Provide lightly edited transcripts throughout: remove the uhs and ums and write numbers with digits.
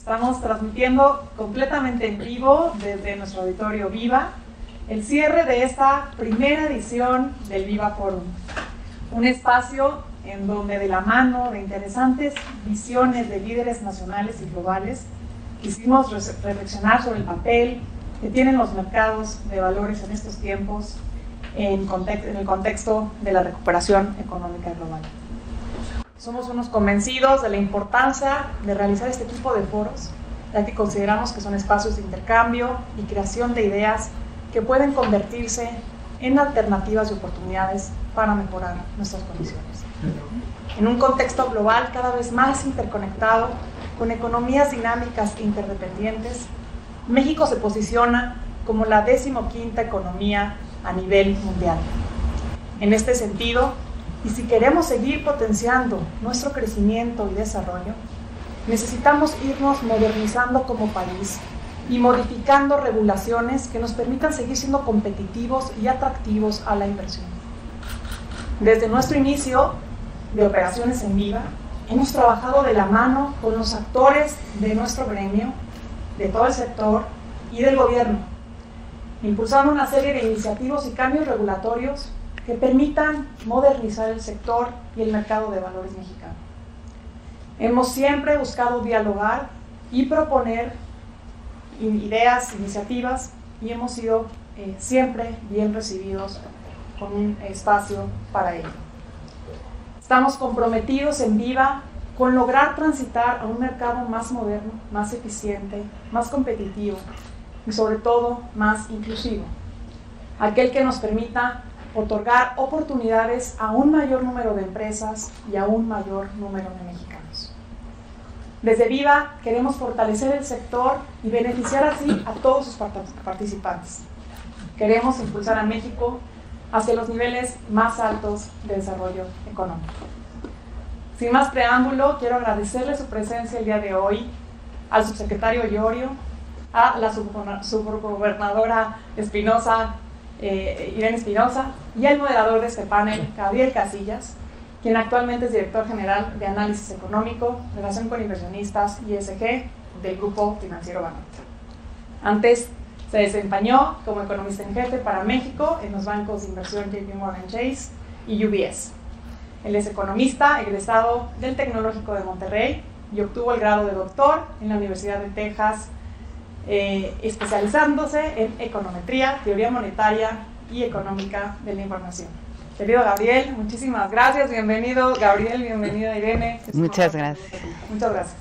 Estamos transmitiendo completamente en vivo desde nuestro auditorio Viva el cierre de esta primera edición del Viva Forum, un espacio en donde de la mano de interesantes visiones de líderes nacionales y globales quisimos reflexionar sobre el papel que tienen los mercados de valores en estos tiempos en el contexto de la recuperación económica global. Somos unos convencidos de la importancia de realizar este tipo de foros, ya que consideramos que son espacios de intercambio y creación de ideas que pueden convertirse en alternativas y oportunidades para mejorar nuestras condiciones. En un contexto global cada vez más interconectado, con economías dinámicas e interdependientes, México se posiciona como la 15ª economía a nivel mundial. En este sentido, y si queremos seguir potenciando nuestro crecimiento y desarrollo, necesitamos irnos modernizando como país y modificando regulaciones que nos permitan seguir siendo competitivos y atractivos a la inversión. Desde nuestro inicio de operaciones en Viva, hemos trabajado de la mano con los actores de nuestro gremio, de todo el sector y del gobierno, impulsando una serie de iniciativas y cambios regulatorios que permitan modernizar el sector y el mercado de valores mexicano. Hemos siempre buscado dialogar y proponer ideas, iniciativas, y hemos sido siempre bien recibidos con un espacio para ello. Estamos comprometidos en Viva con lograr transitar a un mercado más moderno, más eficiente, más competitivo y sobre todo más inclusivo, aquel que nos permita otorgar oportunidades a un mayor número de empresas y a un mayor número de mexicanos. Desde Viva queremos fortalecer el sector y beneficiar así a todos sus participantes. Queremos impulsar a México hacia los niveles más altos de desarrollo económico. Sin más preámbulo, quiero agradecerle su presencia el día de hoy al subsecretario Llorio, a la subgobernadora Irene Espinosa, y al moderador de este panel, Gabriel Casillas, quien actualmente es director general de Análisis Económico, Relación con Inversionistas y ESG del Grupo Financiero Banorte. Antes se desempeñó como economista en jefe para México en los bancos de inversión JP Morgan Chase y UBS. Él es economista egresado del Tecnológico de Monterrey y obtuvo el grado de doctor en la Universidad de Texas, especializándose en econometría, teoría monetaria y económica de la información. Querido Gabriel, muchísimas gracias. Bienvenido, Gabriel, bienvenida, Irene. Muchas gracias. Muchas gracias.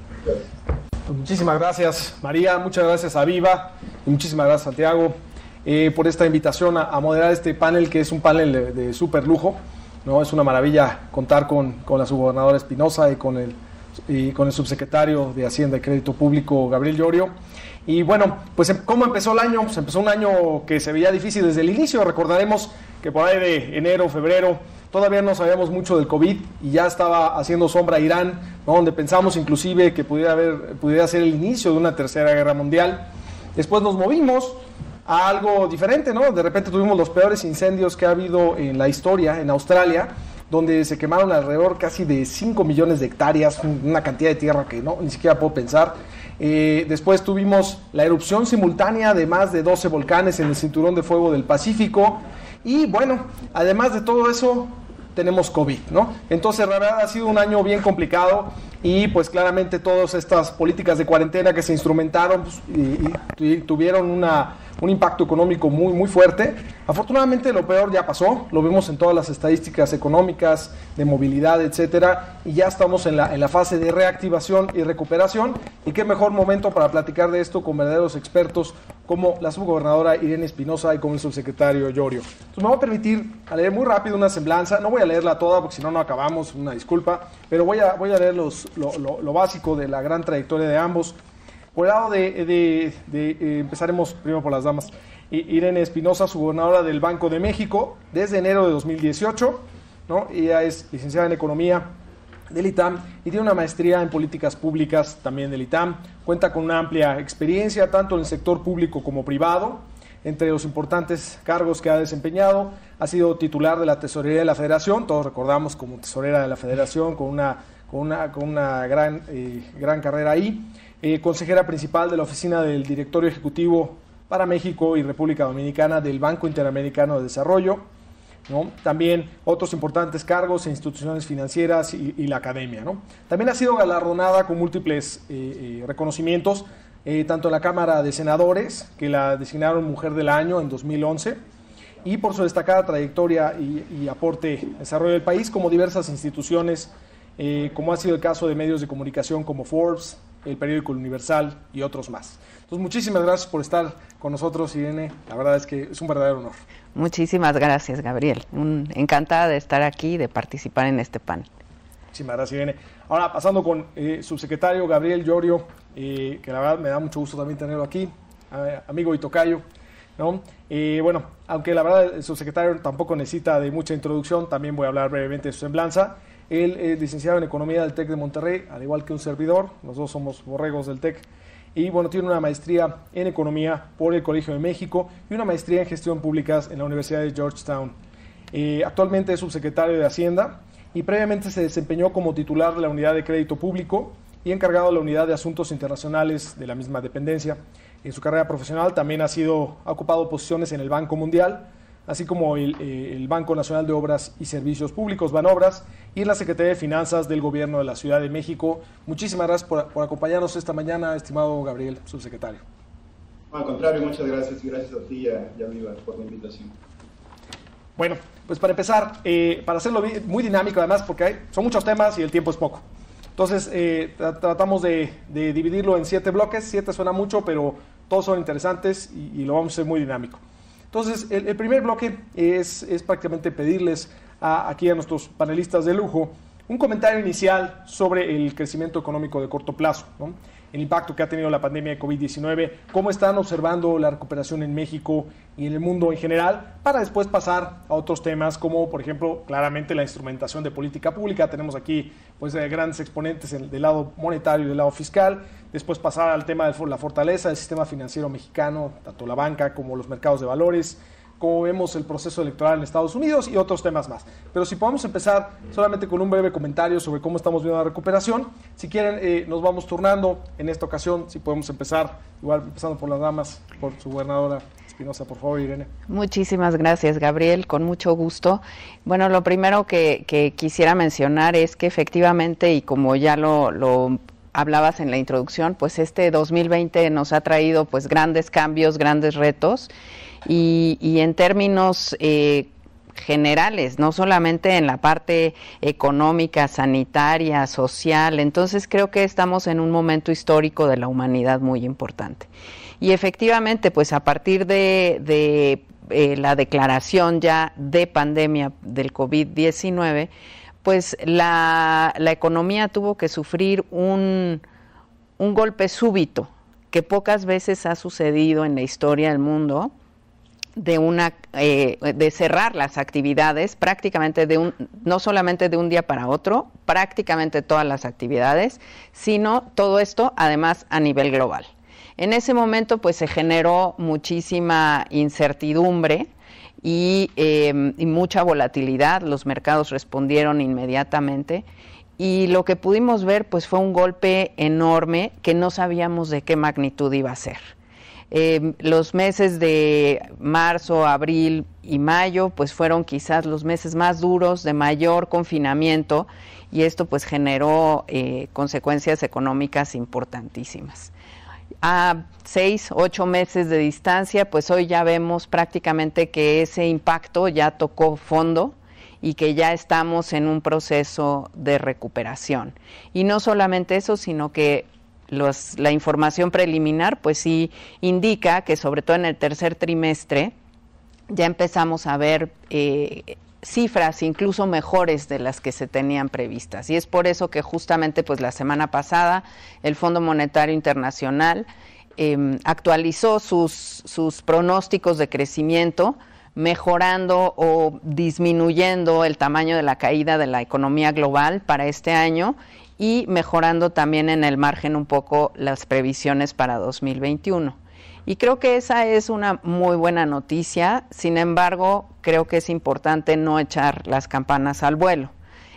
Muchísimas gracias, María. Muchas gracias a Viva y muchísimas gracias, Santiago, por esta invitación a moderar este panel, que es un panel de súper lujo, ¿no? Es una maravilla contar con la subgobernadora Espinosa y con el subsecretario de Hacienda y Crédito Público, Gabriel Llorio. Y bueno, pues ¿cómo empezó el año? Pues empezó un año que se veía difícil desde el inicio. Recordaremos que por ahí de enero, febrero, todavía no sabíamos mucho del COVID y ya estaba haciendo sombra Irán, ¿no? Donde pensamos inclusive que pudiera ser el inicio de una tercera guerra mundial. Después nos movimos a algo diferente, ¿no? De repente tuvimos los peores incendios que ha habido en la historia en Australia, donde se quemaron alrededor casi de 5 millones de hectáreas, una cantidad de tierra que ni siquiera puedo pensar. Después tuvimos la erupción simultánea de más de 12 volcanes en el Cinturón de Fuego del Pacífico. Y bueno, además de todo eso, tenemos COVID, ¿no? Entonces, la verdad, ha sido un año bien complicado y pues claramente todas estas políticas de cuarentena que se instrumentaron pues, y tuvieron un impacto económico muy, muy fuerte. Afortunadamente lo peor ya pasó, lo vemos en todas las estadísticas económicas, de movilidad, etcétera, y ya estamos en la fase de reactivación y recuperación, y qué mejor momento para platicar de esto con verdaderos expertos como la subgobernadora Irene Espinosa y como el subsecretario Llorio. Entonces me voy a permitir leer muy rápido una semblanza, no voy a leerla toda porque si no acabamos, una disculpa, pero voy a leer lo básico de la gran trayectoria de ambos. Por el lado empezaremos primero por las damas. Irene Espinosa, subgobernadora del Banco de México desde enero de 2018, ¿no? Ella es licenciada en Economía del ITAM y tiene una maestría en Políticas Públicas también del ITAM. Cuenta con una amplia experiencia tanto en el sector público como privado. Entre los importantes cargos que ha desempeñado, ha sido titular de la Tesorería de la Federación, todos recordamos como tesorera de la Federación, con una gran carrera ahí. consejera principal de la Oficina del Directorio Ejecutivo para México y República Dominicana del Banco Interamericano de Desarrollo, ¿no? También otros importantes cargos en instituciones financieras y la academia, ¿no? También ha sido galardonada con múltiples reconocimientos, tanto en la Cámara de Senadores, que la designaron Mujer del Año en 2011, y por su destacada trayectoria y aporte al desarrollo del país, como diversas instituciones, como ha sido el caso de medios de comunicación como Forbes, el periódico El Universal y otros más. Entonces, muchísimas gracias por estar con nosotros, Irene. La verdad es que es un verdadero honor. Muchísimas gracias, Gabriel. Encantada de estar aquí y de participar en este panel. Muchísimas gracias, Irene. Ahora, pasando con subsecretario Gabriel Llorio, que la verdad me da mucho gusto también tenerlo aquí, amigo y tocayo, ¿no? Bueno, aunque la verdad el subsecretario tampoco necesita de mucha introducción, también voy a hablar brevemente de su semblanza. Él es licenciado en Economía del TEC de Monterrey, al igual que un servidor, los dos somos borregos del TEC, y bueno, tiene una maestría en Economía por el Colegio de México y una maestría en Gestión Públicas en la Universidad de Georgetown. Actualmente es subsecretario de Hacienda y previamente se desempeñó como titular de la Unidad de Crédito Público y encargado de la Unidad de Asuntos Internacionales de la misma dependencia. En su carrera profesional también ha ocupado posiciones en el Banco Mundial, así como el Banco Nacional de Obras y Servicios Públicos, Banobras, y en la Secretaría de Finanzas del Gobierno de la Ciudad de México. Muchísimas gracias por acompañarnos esta mañana, estimado Gabriel, subsecretario. Al contrario, muchas gracias, y gracias a ti y a Viva por la invitación. Bueno, pues para empezar, para hacerlo muy dinámico además, porque son muchos temas y el tiempo es poco. Entonces, tratamos de dividirlo en 7 bloques. 7 suena mucho, pero todos son interesantes y lo vamos a hacer muy dinámico. Entonces, el primer bloque es prácticamente pedirles aquí a nuestros panelistas de lujo un comentario inicial sobre el crecimiento económico de corto plazo, ¿no? El impacto que ha tenido la pandemia de COVID-19, cómo están observando la recuperación en México y en el mundo en general, para después pasar a otros temas como, por ejemplo, claramente la instrumentación de política pública. Tenemos aquí pues grandes exponentes del lado monetario y del lado fiscal, después pasar al tema de la fortaleza del sistema financiero mexicano, tanto la banca como los mercados de valores, cómo vemos el proceso electoral en Estados Unidos y otros temas más. Pero si podemos empezar solamente con un breve comentario sobre cómo estamos viendo la recuperación. Si quieren, nos vamos turnando en esta ocasión. Si podemos empezar, igual empezando por las damas, por su gobernadora Espinosa, por favor, Irene. Muchísimas gracias, Gabriel, con mucho gusto. Bueno, lo primero que quisiera mencionar es que efectivamente, y como ya lo hablabas en la introducción, pues este 2020 nos ha traído pues grandes cambios, grandes retos, y en términos generales, no solamente en la parte económica, sanitaria, social. Entonces creo que estamos en un momento histórico de la humanidad muy importante. Y efectivamente, pues a partir de la declaración ya de pandemia del COVID-19, pues la economía tuvo que sufrir un golpe súbito que pocas veces ha sucedido en la historia del mundo, de cerrar las actividades prácticamente no solamente de un día para otro, prácticamente todas las actividades, sino todo esto además a nivel global. En ese momento pues se generó muchísima incertidumbre y mucha volatilidad. Los mercados respondieron inmediatamente y lo que pudimos ver pues fue un golpe enorme que no sabíamos de qué magnitud iba a ser. Los meses de marzo, abril y mayo pues fueron quizás los meses más duros, de mayor confinamiento, y esto pues generó consecuencias económicas importantísimas. A 6, 8 meses de distancia, pues hoy ya vemos prácticamente que ese impacto ya tocó fondo y que ya estamos en un proceso de recuperación. Y no solamente eso, sino que la información preliminar pues sí indica que sobre todo en el tercer trimestre ya empezamos a ver cifras incluso mejores de las que se tenían previstas, y es por eso que justamente pues la semana pasada el Fondo Monetario Internacional actualizó sus pronósticos de crecimiento, mejorando o disminuyendo el tamaño de la caída de la economía global para este año y mejorando también en el margen un poco las previsiones para 2021. Y creo que esa es una muy buena noticia. Sin embargo, creo que es importante no echar las campanas al vuelo.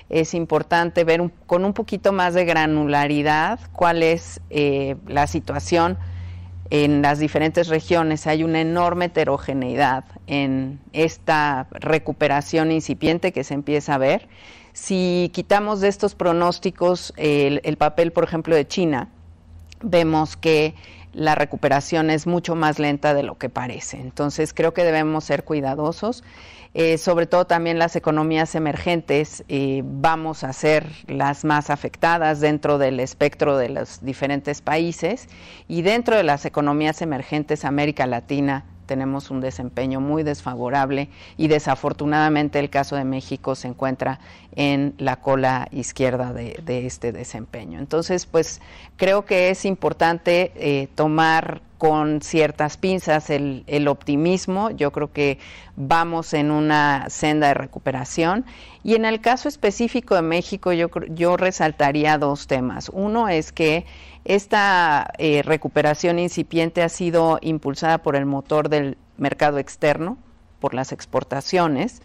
es importante ver con un poquito más de granularidad cuál es la situación en las diferentes regiones. Hay una enorme heterogeneidad en esta recuperación incipiente que se empieza a ver. Si quitamos de estos pronósticos el papel, por ejemplo, de China, vemos que la recuperación es mucho más lenta de lo que parece. Entonces creo que debemos ser cuidadosos. Sobre todo también las economías emergentes vamos a ser las más afectadas dentro del espectro de los diferentes países, y dentro de las economías emergentes, América Latina tenemos un desempeño muy desfavorable, y desafortunadamente el caso de México se encuentra en la cola izquierda de este desempeño. Entonces, pues creo que es importante tomar con ciertas pinzas el optimismo. Yo creo que vamos en una senda de recuperación, y en el caso específico de México yo resaltaría dos temas. Uno es que esta recuperación incipiente ha sido impulsada por el motor del mercado externo, por las exportaciones,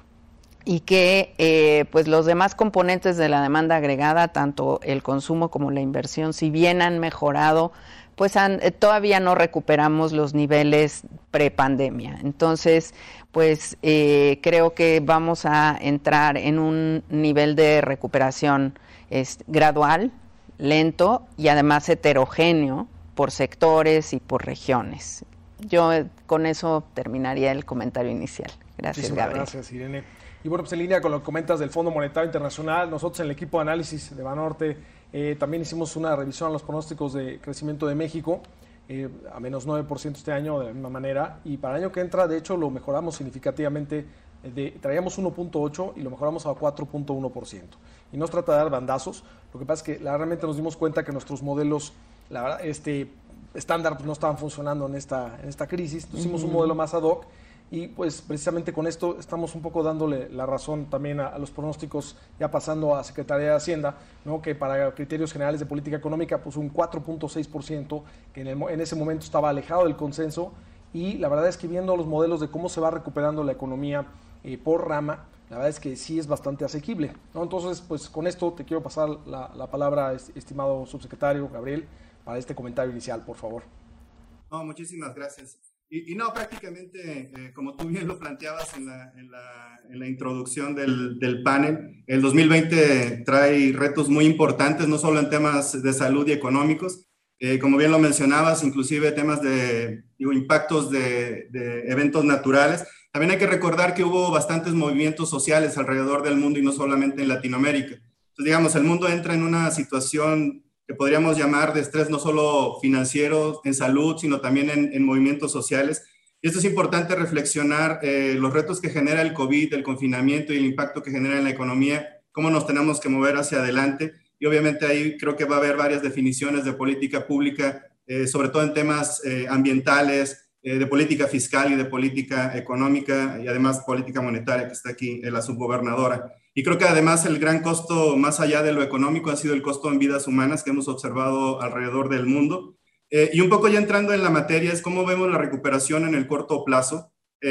y que pues los demás componentes de la demanda agregada, tanto el consumo como la inversión, si bien han mejorado, pues todavía no recuperamos los niveles prepandemia. Entonces, pues creo que vamos a entrar en un nivel de recuperación gradual, lento y además heterogéneo por sectores y por regiones. Yo con eso terminaría el comentario inicial. Gracias, Gabriel. Gracias, Irene. Y bueno, pues en línea con lo que comentas del Fondo Monetario Internacional, nosotros en el equipo de análisis de Banorte también hicimos una revisión a los pronósticos de crecimiento de México, a menos 9% este año de la misma manera, y para el año que entra, de hecho, lo mejoramos significativamente, traíamos 1.8 y lo mejoramos a 4.1%. Y no se trata de dar bandazos, lo que pasa es que realmente nos dimos cuenta que nuestros modelos, la verdad, estándar pues, no estaban funcionando en esta crisis. Entonces, hicimos un modelo más ad hoc, y pues precisamente con esto estamos un poco dándole la razón también a los pronósticos, ya pasando a Secretaría de Hacienda, ¿no? Que para criterios generales de política económica, pues un 4.6%, que en ese momento estaba alejado del consenso, y la verdad es que viendo los modelos de cómo se va recuperando la economía por rama, la verdad es que sí es bastante asequible, ¿no? Entonces, pues con esto te quiero pasar la palabra, estimado subsecretario Gabriel, para este comentario inicial, por favor. No, muchísimas gracias. Y no, prácticamente, como tú bien lo planteabas en la introducción del panel, el 2020 trae retos muy importantes, no solo en temas de salud y económicos, como bien lo mencionabas, inclusive temas impactos de eventos naturales. También hay que recordar que hubo bastantes movimientos sociales alrededor del mundo y no solamente en Latinoamérica. Entonces, digamos, el mundo entra en una situación que podríamos llamar de estrés no solo financiero, en salud, sino también en movimientos sociales. Y esto es importante reflexionar los retos que genera el COVID, el confinamiento y el impacto que genera en la economía, cómo nos tenemos que mover hacia adelante. Y obviamente ahí creo que va a haber varias definiciones de política pública, sobre todo en temas ambientales, de política fiscal y de política económica, y además política monetaria, que está aquí la subgobernadora. Y creo que además el gran costo, más allá de lo económico, ha sido el costo en vidas humanas que hemos observado alrededor del mundo. Y un poco ya entrando en la materia, es cómo vemos la recuperación en el corto plazo.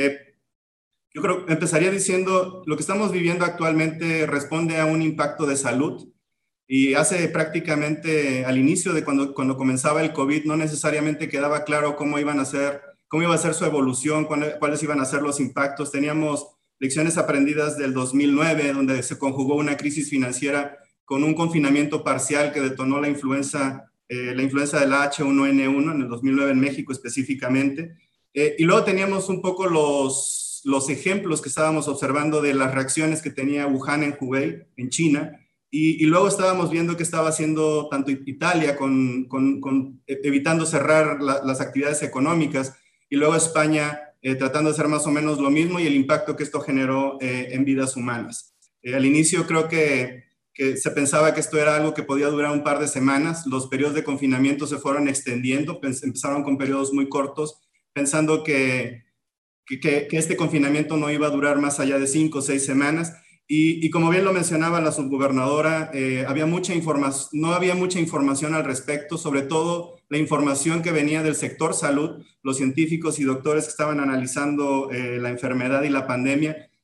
Yo creo que empezaría diciendo, lo que estamos viviendo actualmente responde a un impacto de salud, y hace prácticamente al inicio de cuando comenzaba el COVID, no necesariamente quedaba claro cómo iba a ser su evolución, cuáles iban a ser los impactos. Teníamos lecciones aprendidas del 2009, donde se conjugó una crisis financiera con un confinamiento parcial que detonó la influenza de la H1N1 en el 2009 en México específicamente. Y luego teníamos un poco los ejemplos que estábamos observando de las reacciones que tenía Wuhan en Hubei, en China, y luego estábamos viendo que estaba haciendo tanto Italia evitando cerrar las actividades económicas, y luego España tratando de hacer más o menos lo mismo, y el impacto que esto generó en vidas humanas. Al inicio creo que se pensaba que esto era algo que podía durar un par de semanas. Los periodos de confinamiento se fueron extendiendo, empezaron con periodos muy cortos, pensando que este confinamiento no iba a durar más allá de 5 o 6 semanas. Y como bien lo mencionaba la subgobernadora, no había mucha información al respecto, sobre todo la información que venía del sector salud, los científicos y doctores que estaban analizando la enfermedad y la pandemia,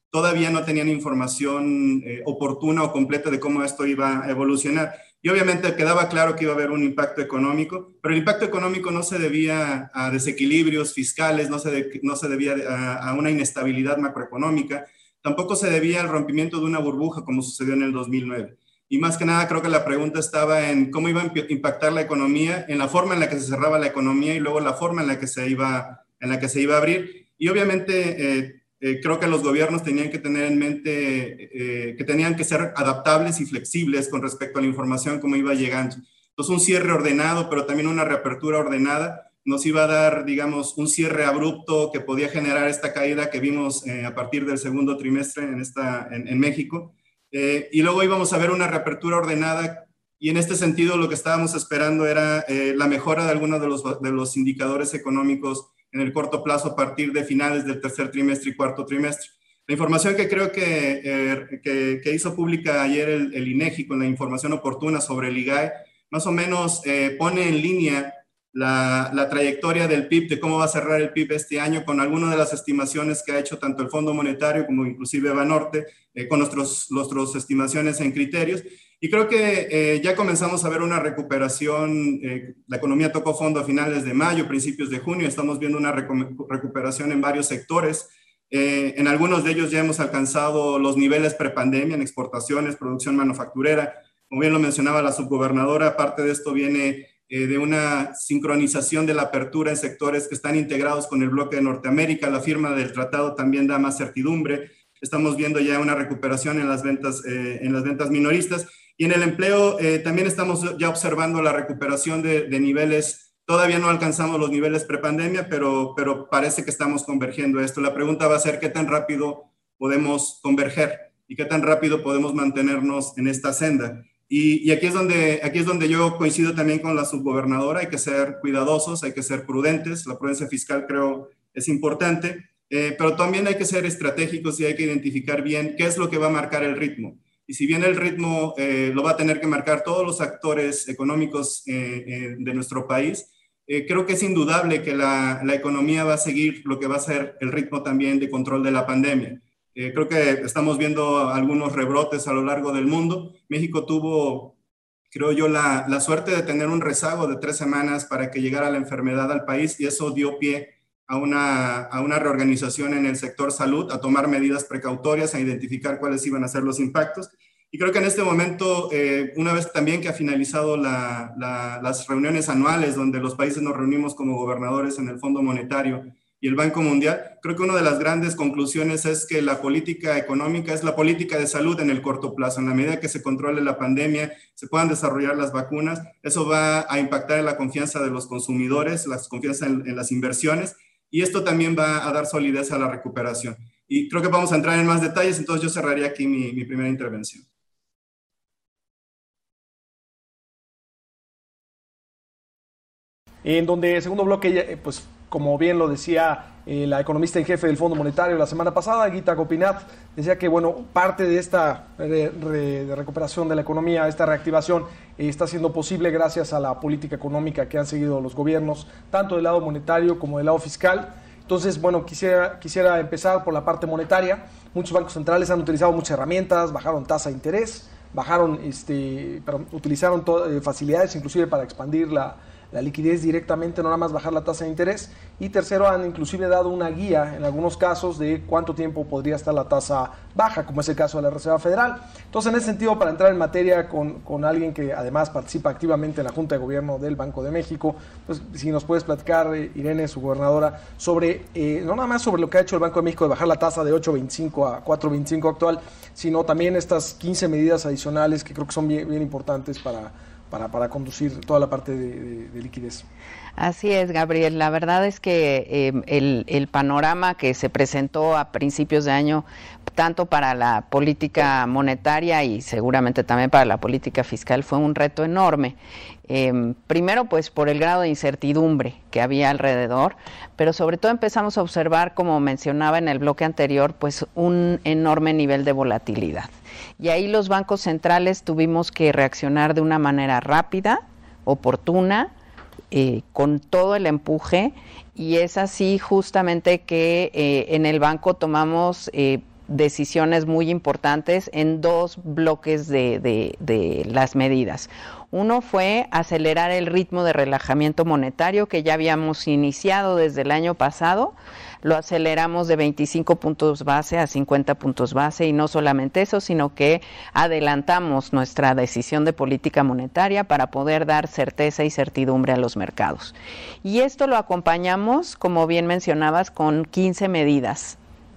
todavía no tenían información oportuna o completa de cómo esto iba a evolucionar. Y obviamente quedaba claro que iba a haber un impacto económico, pero el impacto económico no se debía a desequilibrios fiscales, no se debía a una inestabilidad macroeconómica, tampoco se debía al rompimiento de una burbuja como sucedió en el 2009. Y más que nada creo que la pregunta estaba en cómo iba a impactar la economía, en la forma en la que se cerraba la economía y luego la forma en la que se iba a abrir. Y obviamente creo que los gobiernos tenían que tener en mente que tenían que ser adaptables y flexibles con respecto a la información como iba llegando. Entonces un cierre ordenado, pero también una reapertura ordenada, nos iba a dar, digamos, un cierre abrupto que podía generar esta caída que vimos a partir del segundo trimestre en México. Y luego íbamos a ver una reapertura ordenada y en este sentido lo que estábamos esperando era la mejora de algunos de los indicadores económicos en el corto plazo a partir de finales del tercer trimestre y cuarto trimestre. La información que creo que hizo pública ayer el INEGI con la información oportuna sobre el IGAE, más o menos pone en línea la trayectoria del PIB, de cómo va a cerrar el PIB este año, con algunas de las estimaciones que ha hecho tanto el Fondo Monetario como inclusive Banorte, con nuestras estimaciones en criterios. Y creo que ya comenzamos a ver una recuperación, la economía tocó fondo a finales de mayo, principios de junio, estamos viendo una recuperación en varios sectores. En algunos de ellos ya hemos alcanzado los niveles prepandemia en exportaciones, producción manufacturera. Como bien lo mencionaba la subgobernadora, parte de esto viene de una sincronización de la apertura en sectores que están integrados con el bloque de Norteamérica. La firma del tratado también da más certidumbre. Estamos viendo ya una recuperación en las ventas minoristas. Y en el empleo también estamos ya observando la recuperación de niveles. Todavía no alcanzamos los niveles prepandemia, pero parece que estamos convergiendo esto. La pregunta va a ser qué tan rápido podemos converger y qué tan rápido podemos mantenernos en esta senda. Y aquí es donde yo coincido también con la subgobernadora. Hay que ser cuidadosos, hay que ser prudentes. La prudencia fiscal creo es importante, pero también hay que ser estratégicos y hay que identificar bien qué es lo que va a marcar el ritmo. Y si bien el ritmo lo va a tener que marcar todos los actores económicos de nuestro país, creo que es indudable que la economía va a seguir lo que va a ser el ritmo también de control de la pandemia. Creo que estamos viendo algunos rebrotes a lo largo del mundo. México tuvo, creo yo, la suerte de tener un rezago de 3 semanas para que llegara la enfermedad al país y eso dio pie a una reorganización en el sector salud, a tomar medidas precautorias, a identificar cuáles iban a ser los impactos. Y creo que en este momento, una vez también que ha finalizado las reuniones anuales donde los países nos reunimos como gobernadores en el Fondo Monetario y el Banco Mundial, creo que una de las grandes conclusiones es que la política económica es la política de salud en el corto plazo. En la medida que se controle la pandemia, se puedan desarrollar las vacunas, eso va a impactar en la confianza de los consumidores, la confianza en las inversiones, y esto también va a dar solidez a la recuperación. Y creo que vamos a entrar en más detalles, entonces yo cerraría aquí mi primera intervención. En donde el segundo bloque, pues como bien lo decía la economista en jefe del Fondo Monetario la semana pasada, Gita Gopinath, decía que bueno, parte de esta de recuperación de la economía, esta reactivación, está siendo posible gracias a la política económica que han seguido los gobiernos, tanto del lado monetario como del lado fiscal. Entonces, bueno, quisiera empezar por la parte monetaria. Muchos bancos centrales han utilizado muchas herramientas, bajaron tasa de interés, utilizaron facilidades inclusive para expandir la liquidez directamente, no nada más bajar la tasa de interés. Y tercero, han inclusive dado una guía en algunos casos de cuánto tiempo podría estar la tasa baja, como es el caso de la Reserva Federal. Entonces, en ese sentido, para entrar en materia con alguien que además participa activamente en la Junta de Gobierno del Banco de México, pues si nos puedes platicar, Irene, su gobernadora, sobre no nada más sobre lo que ha hecho el Banco de México de bajar la tasa de 8.25 a 4.25 actual, sino también estas 15 medidas adicionales que creo que son bien importantes para conducir toda la parte de liquidez. Así es, Gabriel. La verdad es que el panorama que se presentó a principios de año, tanto para la política monetaria y seguramente también para la política fiscal, fue un reto enorme. Primero, pues por el grado de incertidumbre que había alrededor, pero sobre todo empezamos a observar, como mencionaba en el bloque anterior, pues un enorme nivel de volatilidad. Y ahí los bancos centrales tuvimos que reaccionar de una manera rápida, oportuna, con todo el empuje, y es así justamente que en el banco tomamos decisiones muy importantes en dos bloques de las medidas. Uno fue acelerar el ritmo de relajamiento monetario que ya habíamos iniciado desde el año pasado. Lo aceleramos de 25 puntos base a 50 puntos base, y no solamente eso, sino que adelantamos nuestra decisión de política monetaria para poder dar certeza y certidumbre a los mercados. Y esto lo acompañamos, como bien mencionabas, con 15 medidas.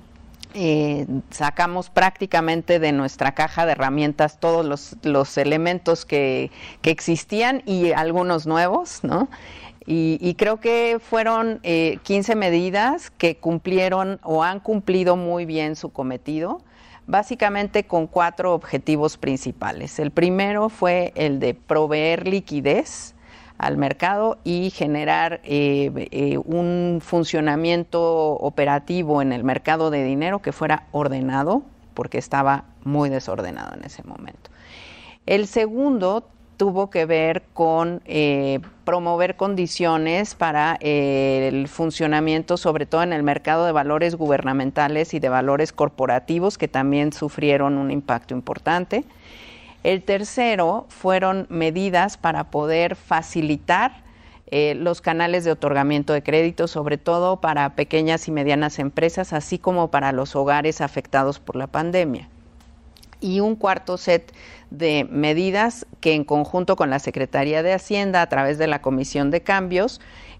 Sacamos prácticamente de nuestra caja de herramientas todos los elementos que existían y algunos nuevos, ¿no? Y creo que fueron 15 medidas que cumplieron o han cumplido muy bien su cometido, básicamente con 4 objetivos principales. El primero fue el de proveer liquidez al mercado y generar un funcionamiento operativo en el mercado de dinero que fuera ordenado, porque estaba muy desordenado en ese momento. El segundo tuvo que ver con promover condiciones para el funcionamiento, sobre todo en el mercado de valores gubernamentales y de valores corporativos, que también sufrieron un impacto importante. El tercero fueron medidas para poder facilitar los canales de otorgamiento de crédito, sobre todo para pequeñas y medianas empresas, así como para los hogares afectados por la pandemia. Y un cuarto set de medidas que, en conjunto con la Secretaría de Hacienda, a través de la Comisión de Cambios,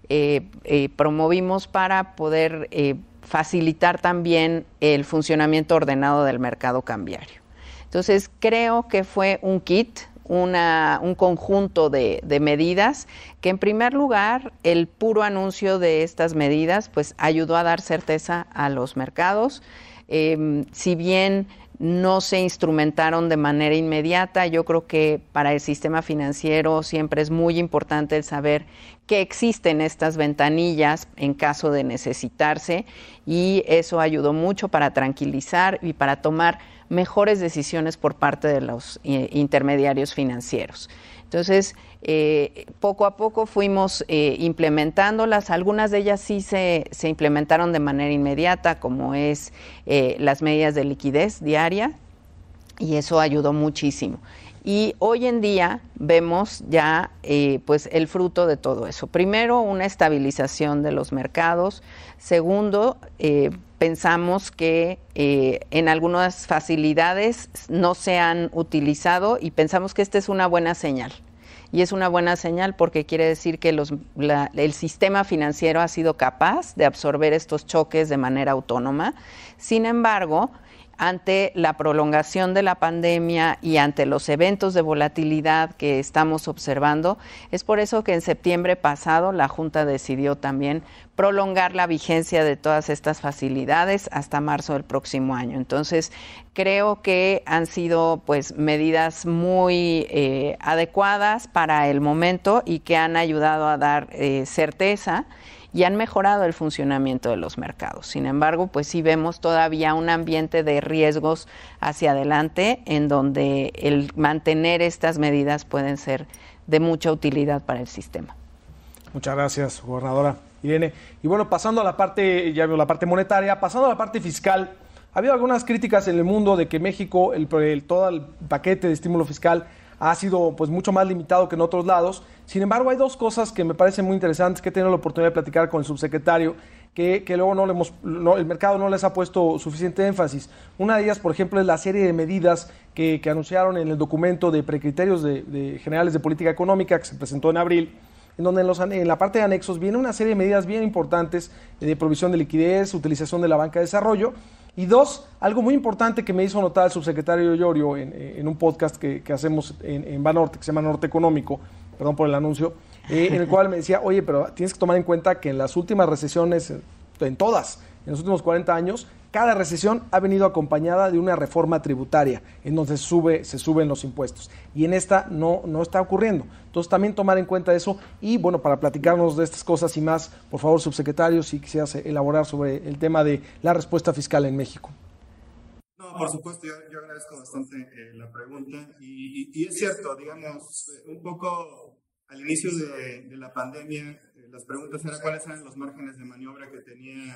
promovimos para poder facilitar también el funcionamiento ordenado del mercado cambiario. Entonces, creo que fue un kit, un conjunto de medidas que, en primer lugar, el puro anuncio de estas medidas pues ayudó a dar certeza a los mercados. Si bien no se instrumentaron de manera inmediata, yo creo que para el sistema financiero siempre es muy importante el saber que existen estas ventanillas en caso de necesitarse, y eso ayudó mucho para tranquilizar y para tomar mejores decisiones por parte de los intermediarios financieros. Entonces, poco a poco fuimos implementándolas. Algunas de ellas sí se implementaron de manera inmediata, como es las medidas de liquidez diaria, y eso ayudó muchísimo. Y hoy en día vemos ya pues el fruto de todo eso. Primero, una estabilización de los mercados. Segundo, pensamos que en algunas facilidades no se han utilizado, y pensamos que esta es una buena señal. Y es una buena señal porque quiere decir que el sistema financiero ha sido capaz de absorber estos choques de manera autónoma. Sin embargo, ante la prolongación de la pandemia y ante los eventos de volatilidad que estamos observando, es por eso que en septiembre pasado la Junta decidió también prolongar la vigencia de todas estas facilidades hasta marzo del próximo año. Entonces, creo que han sido pues medidas muy adecuadas para el momento y que han ayudado a dar certeza y han mejorado el funcionamiento de los mercados. Sin embargo, pues sí vemos todavía un ambiente de riesgos hacia adelante, en donde el mantener estas medidas pueden ser de mucha utilidad para el sistema. Muchas gracias, gobernadora Irene. Y bueno, pasando a la parte, ya veo la parte monetaria, pasando a la parte fiscal, ha habido algunas críticas en el mundo de que México, todo el paquete de estímulo fiscal ha sido pues mucho más limitado que en otros lados. Sin embargo, hay dos cosas que me parecen muy interesantes que he tenido la oportunidad de platicar con el subsecretario, que luego el mercado no les ha puesto suficiente énfasis. Una de ellas, por ejemplo, es la serie de medidas que anunciaron en el documento de precriterios generales de política económica que se presentó en abril, en donde en la parte de anexos viene una serie de medidas bien importantes de provisión de liquidez, utilización de la banca de desarrollo. Y dos, algo muy importante que me hizo notar el subsecretario Llorio en un podcast que hacemos en Banorte, que se llama Norte Económico, perdón por el anuncio, en el cual me decía, oye, pero tienes que tomar en cuenta que en las últimas recesiones, en los últimos 40 años, cada recesión ha venido acompañada de una reforma tributaria, en donde se suben los impuestos. Y en esta no está ocurriendo. Entonces, también tomar en cuenta eso. Y bueno, para platicarnos de estas cosas y más, por favor, subsecretario, si quisieras elaborar sobre el tema de la respuesta fiscal en México. No, por supuesto, yo agradezco bastante la pregunta. Y es cierto, digamos, un poco al inicio de la pandemia, las preguntas eran cuáles eran los márgenes de maniobra que tenía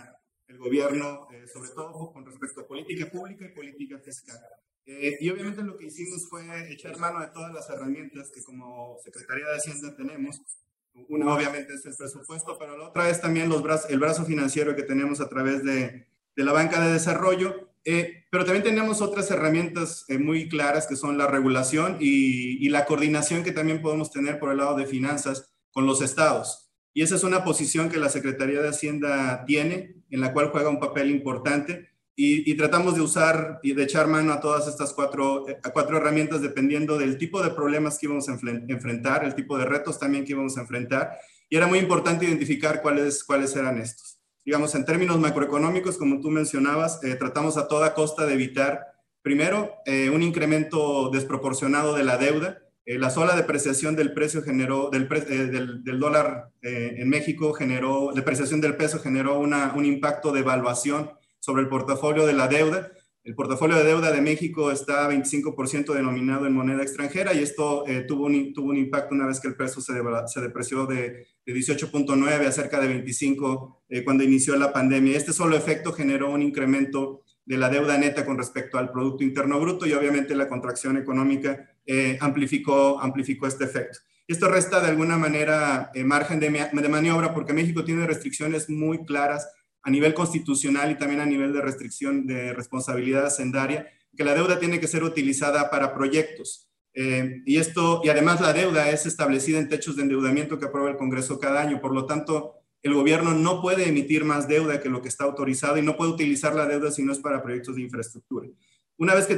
el gobierno, sobre todo con respecto a política pública y política fiscal. Y obviamente lo que hicimos fue echar mano de todas las herramientas que como Secretaría de Hacienda tenemos. Una obviamente es el presupuesto, pero la otra es también el brazo financiero que tenemos a través de la banca de desarrollo, pero también tenemos otras herramientas muy claras que son la regulación y la coordinación que también podemos tener por el lado de finanzas con los estados. Y esa es una posición que la Secretaría de Hacienda tiene, en la cual juega un papel importante y tratamos de usar y de echar mano a todas estas cuatro herramientas dependiendo del tipo de problemas que íbamos a enfrentar, el tipo de retos también que íbamos a enfrentar. Y era muy importante identificar cuáles eran estos. Digamos, en términos macroeconómicos, como tú mencionabas, tratamos a toda costa de evitar, primero, un incremento desproporcionado de la deuda. La sola depreciación del precio del dólar en México depreciación del peso generó un impacto de evaluación sobre el portafolio de la deuda. El portafolio de deuda de México está 25% denominado en moneda extranjera y esto tuvo un impacto una vez que el peso se depreció de 18.9 a cerca de 25 cuando inició la pandemia. Este solo efecto generó un incremento de la deuda neta con respecto al Producto Interno Bruto y obviamente la contracción económica amplificó este efecto. Esto resta de alguna manera margen de maniobra porque México tiene restricciones muy claras a nivel constitucional y también a nivel de restricción de responsabilidad hacendaria, que la deuda tiene que ser utilizada para proyectos. Y además la deuda es establecida en techos de endeudamiento que aprueba el Congreso cada año. Por lo tanto, el gobierno no puede emitir más deuda que lo que está autorizado y no puede utilizar la deuda si no es para proyectos de infraestructura. Una vez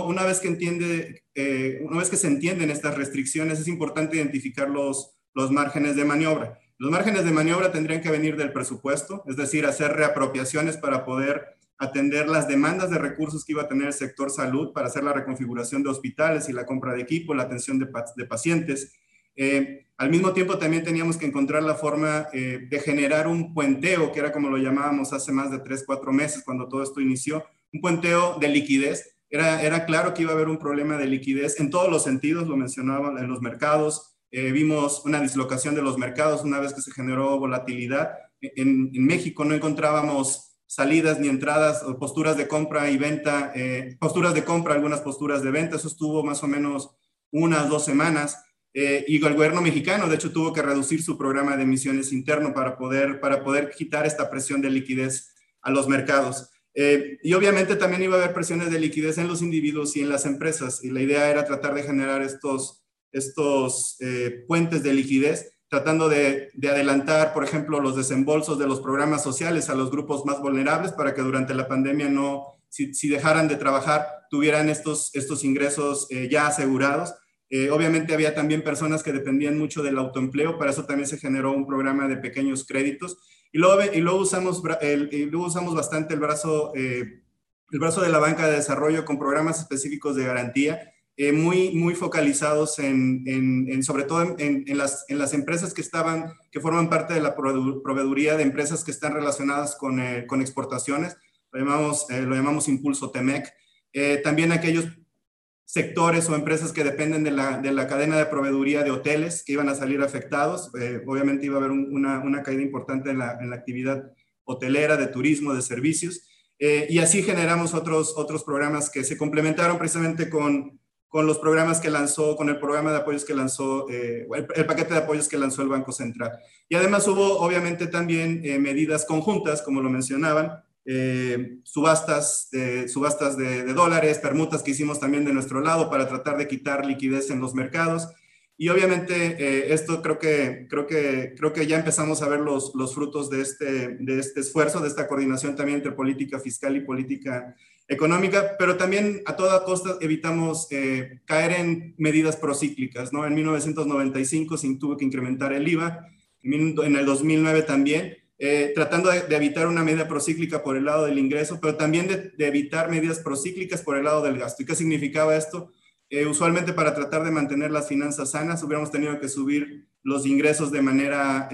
que se entienden estas restricciones, es importante identificar los márgenes de maniobra. Los márgenes de maniobra tendrían que venir del presupuesto, es decir, hacer reapropiaciones para poder atender las demandas de recursos que iba a tener el sector salud, para hacer la reconfiguración de hospitales y la compra de equipo, la atención de pacientes. Al mismo tiempo también teníamos que encontrar la forma de generar un puenteo, que era como lo llamábamos hace más de 3-4 meses cuando todo esto inició, un puenteo de liquidez. Era claro que iba a haber un problema de liquidez en todos los sentidos, lo mencionaban en los mercados. Vimos una dislocación de los mercados una vez que se generó volatilidad. En México no encontrábamos salidas ni entradas, o posturas de compra y venta, posturas de compra, algunas posturas de venta. Eso estuvo más o menos 1-2 semanas. Y el gobierno mexicano, de hecho, tuvo que reducir su programa de emisiones interno para poder quitar esta presión de liquidez a los mercados. Y obviamente también iba a haber presiones de liquidez en los individuos y en las empresas. Y la idea era tratar de generar estos puentes de liquidez, tratando de adelantar, por ejemplo, los desembolsos de los programas sociales a los grupos más vulnerables para que durante la pandemia si dejaran de trabajar, tuvieran estos ingresos ya asegurados. Obviamente había también personas que dependían mucho del autoempleo, para eso también se generó un programa de pequeños créditos. Y luego usamos bastante el brazo de la banca de desarrollo con programas específicos de garantía, muy focalizados sobre todo en las empresas que forman parte de la proveeduría de empresas que están relacionadas con exportaciones. Lo llamamos Impulso Temec. También aquellos sectores o empresas que dependen de la cadena de proveeduría de hoteles que iban a salir afectados. Obviamente iba a haber una caída importante en la actividad hotelera, de turismo, de servicios. Y así generamos otros programas que se complementaron precisamente con los programas que lanzó, con el programa de apoyos que lanzó, el paquete de apoyos que lanzó el Banco Central. Y además hubo obviamente también medidas conjuntas, como lo mencionaban, subastas de dólares, permutas que hicimos también de nuestro lado para tratar de quitar liquidez en los mercados. Y obviamente esto creo que ya empezamos a ver los frutos de este esfuerzo, de esta coordinación también entre política fiscal y política económica, pero también a toda costa evitamos caer en medidas procíclicas, ¿no? En 1995 se tuvo que incrementar el IVA, en el 2009 también, tratando de evitar una medida procíclica por el lado del ingreso, pero también de evitar medidas procíclicas por el lado del gasto. ¿Y qué significaba esto? Usualmente para tratar de mantener las finanzas sanas hubiéramos tenido que subir los ingresos de manera,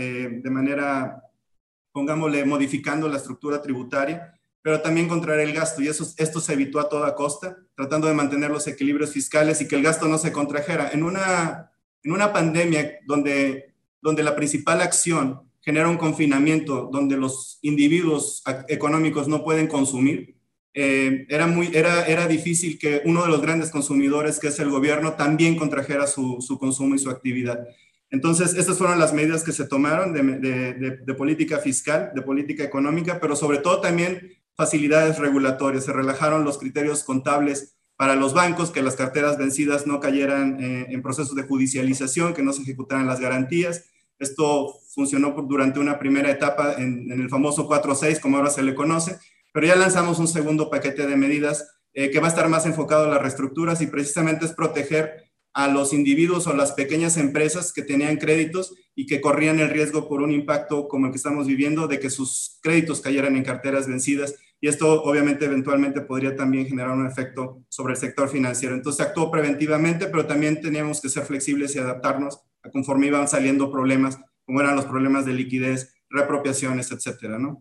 pongámosle, modificando la estructura tributaria, pero también contraer el gasto, y esto se evitó a toda costa, tratando de mantener los equilibrios fiscales y que el gasto no se contrajera. En una pandemia donde la principal acción genera un confinamiento donde los individuos económicos no pueden consumir, era difícil que uno de los grandes consumidores, que es el gobierno, también contrajera su consumo y su actividad. Entonces, estas fueron las medidas que se tomaron de política fiscal, de política económica, pero sobre todo también facilidades regulatorias. Se relajaron los criterios contables para los bancos, que las carteras vencidas no cayeran en procesos de judicialización, que no se ejecutaran las garantías. Esto funcionó durante una primera etapa en el famoso 4.6, como ahora se le conoce, pero ya lanzamos un segundo paquete de medidas que va a estar más enfocado en las reestructuras y precisamente es proteger a los individuos o las pequeñas empresas que tenían créditos y que corrían el riesgo por un impacto como el que estamos viviendo, de que sus créditos cayeran en carteras vencidas, y esto obviamente eventualmente podría también generar un efecto sobre el sector financiero. Entonces actuó preventivamente, pero también teníamos que ser flexibles y adaptarnos a conforme iban saliendo problemas, como eran los problemas de liquidez, reapropiaciones, etcétera, ¿no?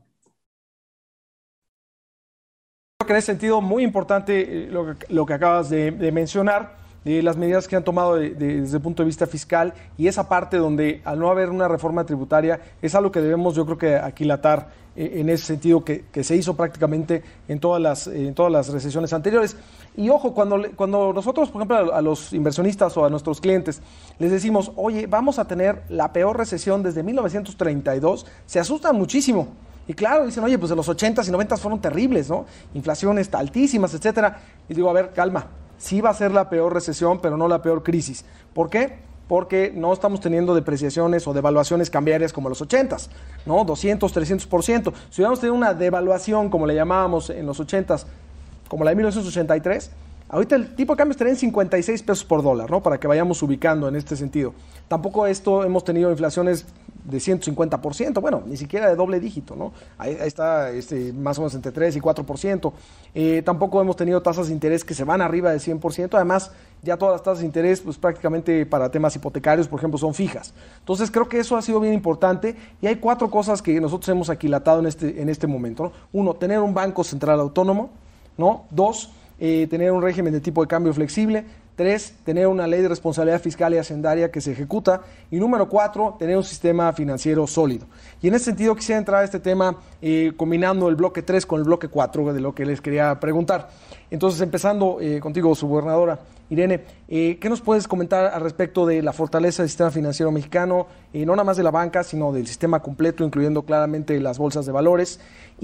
Creo que en ese sentido muy importante lo que acabas de mencionar, las medidas que han tomado desde el punto de vista fiscal, y esa parte donde al no haber una reforma tributaria es algo que debemos, yo creo, que aquilatar en ese sentido, que se hizo prácticamente en todas las recesiones anteriores. Y ojo, cuando nosotros, por ejemplo, a los inversionistas o a nuestros clientes les decimos, oye, vamos a tener la peor recesión desde 1932, se asustan muchísimo. Y claro, dicen, oye, pues de los 80s y 90s fueron terribles, ¿no? Inflaciones altísimas, etcétera. Y digo, a ver, calma. Sí va a ser la peor recesión, pero no la peor crisis. ¿Por qué? Porque no estamos teniendo depreciaciones o devaluaciones cambiarias como los 80s, ¿no? 200, 300%. Si hubiéramos tenido una devaluación, como le llamábamos en los 80s, como la de 1983, ahorita el tipo de cambio estaría en 56 pesos por dólar, ¿no? Para que vayamos ubicando en este sentido. Tampoco hemos tenido inflaciones de 150%, bueno, ni siquiera de doble dígito, ¿no? Ahí está más o menos entre 3 y 4%. Tampoco hemos tenido tasas de interés que se van arriba del 100%. Además, ya todas las tasas de interés, pues prácticamente para temas hipotecarios, por ejemplo, son fijas. Entonces, creo que eso ha sido bien importante, y hay 4 cosas que nosotros hemos aquilatado en este momento, ¿no? 1, tener un banco central autónomo, ¿no? 2, tener un régimen de tipo de cambio flexible. 3, tener una ley de responsabilidad fiscal y hacendaria que se ejecuta. Y número 4, tener un sistema financiero sólido. Y en ese sentido quisiera entrar a este tema combinando el bloque 3 con el bloque 4 de lo que les quería preguntar. Entonces, empezando contigo, subgobernadora Irene, ¿qué nos puedes comentar al respecto de la fortaleza del sistema financiero mexicano, no nada más de la banca, sino del sistema completo, incluyendo claramente las bolsas de valores?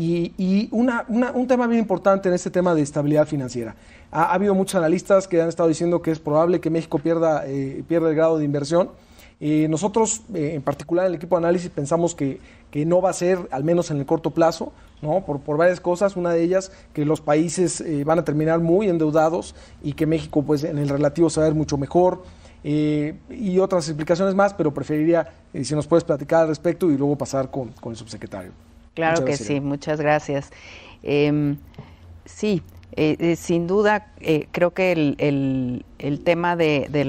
Y un tema bien importante en este tema de estabilidad financiera. Ha habido muchos analistas que han estado diciendo que es probable que México pierda el grado de inversión. Nosotros, en particular en el equipo de análisis, pensamos que no va a ser, al menos en el corto plazo, ¿no? Por varias cosas. Una de ellas, que los países van a terminar muy endeudados y que México, pues, en el relativo se va a ver mucho mejor, y otras explicaciones más, pero preferiría si nos puedes platicar al respecto y luego pasar con el subsecretario. Claro que sí, muchas gracias. Sí, sin duda, creo que el tema de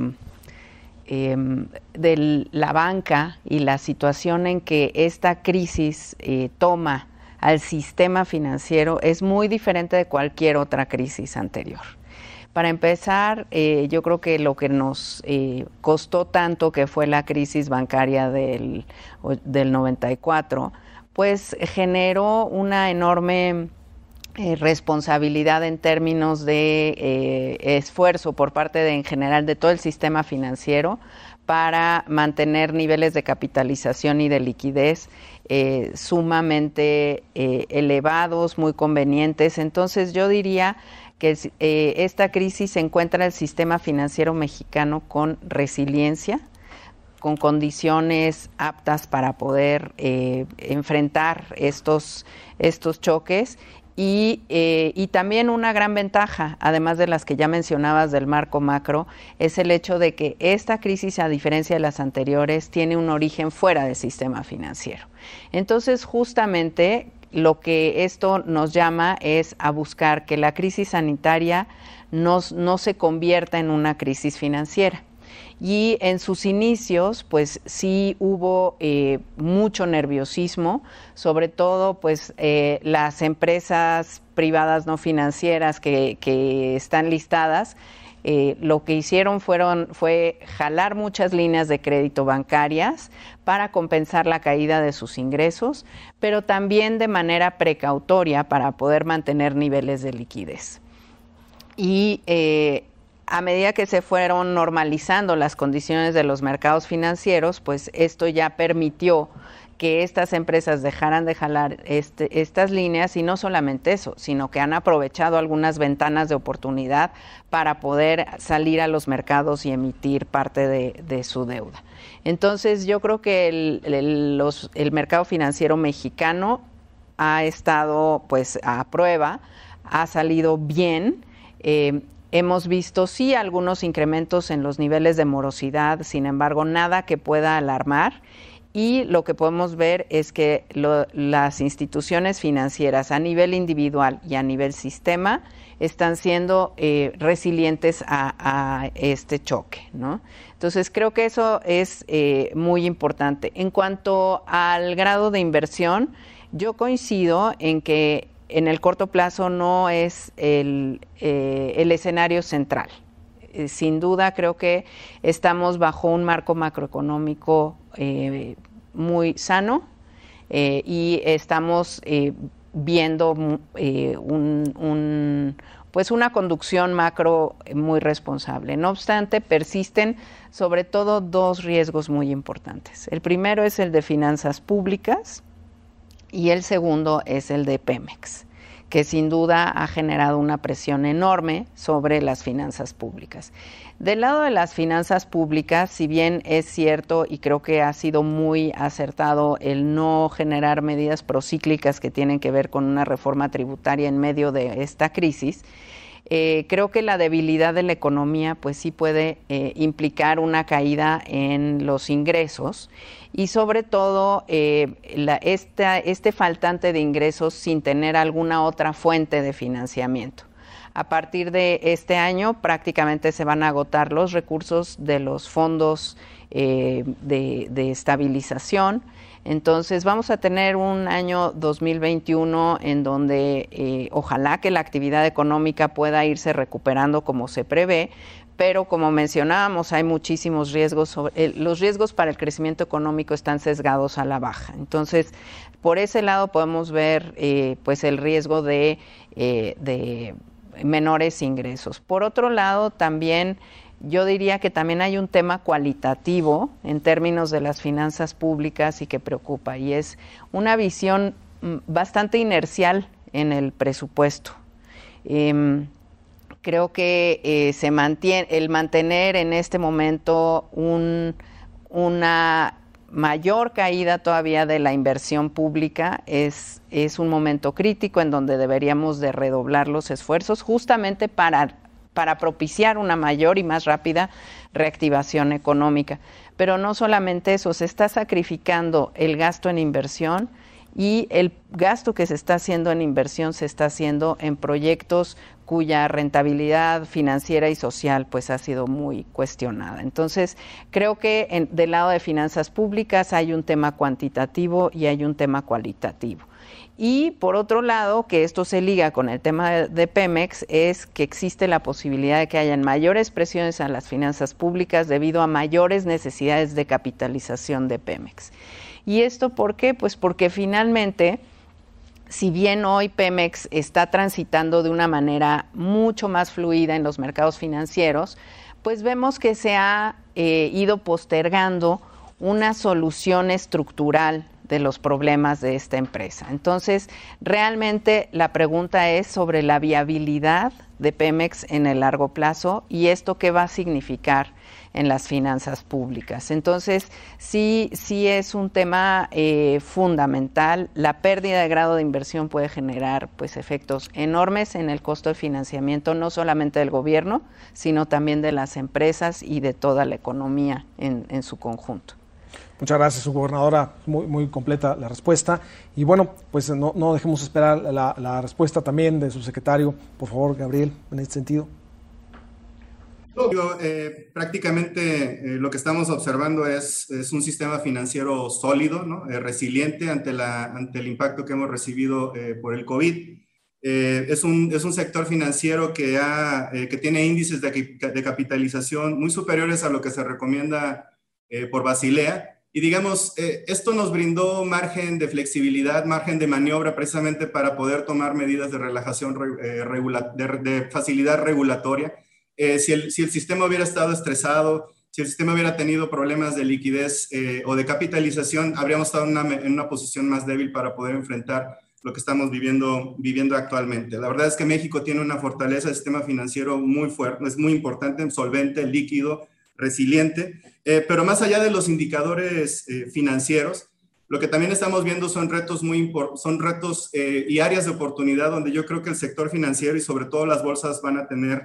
la banca y la situación en que esta crisis toma al sistema financiero es muy diferente de cualquier otra crisis anterior. Para empezar, yo creo que lo que nos costó tanto, que fue la crisis bancaria del 94, pues generó una enorme responsabilidad en términos de esfuerzo por parte en general de todo el sistema financiero para mantener niveles de capitalización y de liquidez sumamente elevados, muy convenientes. Entonces, yo diría que esta crisis encuentra el sistema financiero mexicano con resiliencia, con condiciones aptas para poder enfrentar estos choques. Y también una gran ventaja, además de las que ya mencionabas del marco macro, es el hecho de que esta crisis, a diferencia de las anteriores, tiene un origen fuera del sistema financiero. Entonces, justamente lo que esto nos llama es a buscar que la crisis sanitaria no se convierta en una crisis financiera. Y en sus inicios, pues sí hubo mucho nerviosismo, sobre todo pues las empresas privadas no financieras que están listadas, lo que hicieron fue jalar muchas líneas de crédito bancarias para compensar la caída de sus ingresos, pero también de manera precautoria para poder mantener niveles de liquidez. Y a medida que se fueron normalizando las condiciones de los mercados financieros, pues esto ya permitió que estas empresas dejaran de jalar estas líneas, y no solamente eso, sino que han aprovechado algunas ventanas de oportunidad para poder salir a los mercados y emitir parte de su deuda. Entonces, yo creo que el mercado financiero mexicano ha estado pues a prueba, ha salido bien. Hemos visto sí algunos incrementos en los niveles de morosidad, sin embargo, nada que pueda alarmar. Y lo que podemos ver es que las instituciones financieras a nivel individual y a nivel sistema están siendo resilientes a este choque, ¿no? Entonces, creo que eso es muy importante. En cuanto al grado de inversión, yo coincido en que en el corto plazo no es el escenario central. Sin duda, creo que estamos bajo un marco macroeconómico muy sano y estamos viendo pues una conducción macro muy responsable. No obstante, persisten sobre todo dos riesgos muy importantes. El primero es el de finanzas públicas y el segundo es el de Pemex, que sin duda ha generado una presión enorme sobre las finanzas públicas. Del lado de las finanzas públicas, si bien es cierto y creo que ha sido muy acertado el no generar medidas procíclicas que tienen que ver con una reforma tributaria en medio de esta crisis, creo que la debilidad de la economía pues sí puede implicar una caída en los ingresos y sobre todo este faltante de ingresos sin tener alguna otra fuente de financiamiento. A partir de este año prácticamente se van a agotar los recursos de los fondos de estabilización. Entonces vamos a tener un año 2021 en donde ojalá que la actividad económica pueda irse recuperando como se prevé, pero como mencionábamos hay muchísimos riesgos. Los riesgos para el crecimiento económico están sesgados a la baja. Entonces, por ese lado podemos ver pues el riesgo de menores ingresos. Por otro lado, también yo diría que también hay un tema cualitativo en términos de las finanzas públicas y que preocupa, y es una visión bastante inercial en el presupuesto. Creo que el mantener en este momento una mayor caída todavía de la inversión pública es un momento crítico en donde deberíamos de redoblar los esfuerzos justamente para propiciar una mayor y más rápida reactivación económica. Pero no solamente eso, se está sacrificando el gasto en inversión, y el gasto que se está haciendo en inversión se está haciendo en proyectos cuya rentabilidad financiera y social pues ha sido muy cuestionada. Entonces, creo que del lado de finanzas públicas hay un tema cuantitativo y hay un tema cualitativo. Y por otro lado, que esto se liga con el tema de Pemex, es que existe la posibilidad de que hayan mayores presiones a las finanzas públicas debido a mayores necesidades de capitalización de Pemex. ¿Y esto por qué? Pues porque finalmente, si bien hoy Pemex está transitando de una manera mucho más fluida en los mercados financieros, pues vemos que se ha ido postergando una solución estructural de los problemas de esta empresa. Entonces, realmente la pregunta es sobre la viabilidad de Pemex en el largo plazo y esto qué va a significar en las finanzas públicas. Entonces, sí es un tema fundamental. La pérdida de grado de inversión puede generar pues efectos enormes en el costo de financiamiento, no solamente del gobierno, sino también de las empresas y de toda la economía en su conjunto. Muchas gracias, subgobernadora. Muy, muy completa la respuesta. Y bueno, pues no dejemos esperar la respuesta también de su secretario. Por favor, Gabriel, en este sentido. Prácticamente lo que estamos observando es un sistema financiero sólido, ¿no? Resiliente ante el impacto que hemos recibido por el COVID. Es un sector financiero que tiene índices de capitalización muy superiores a lo que se recomienda por Basilea. Y digamos, esto nos brindó margen de flexibilidad, margen de maniobra precisamente para poder tomar medidas de relajación, de facilidad regulatoria. Si el sistema hubiera estado estresado, si el sistema hubiera tenido problemas de liquidez o de capitalización, habríamos estado en una posición más débil para poder enfrentar lo que estamos viviendo actualmente. La verdad es que México tiene una fortaleza de sistema financiero muy fuerte, es muy importante, solvente, líquido, resiliente, pero más allá de los indicadores financieros, lo que también estamos viendo son retos y áreas de oportunidad donde yo creo que el sector financiero y sobre todo las bolsas van a tener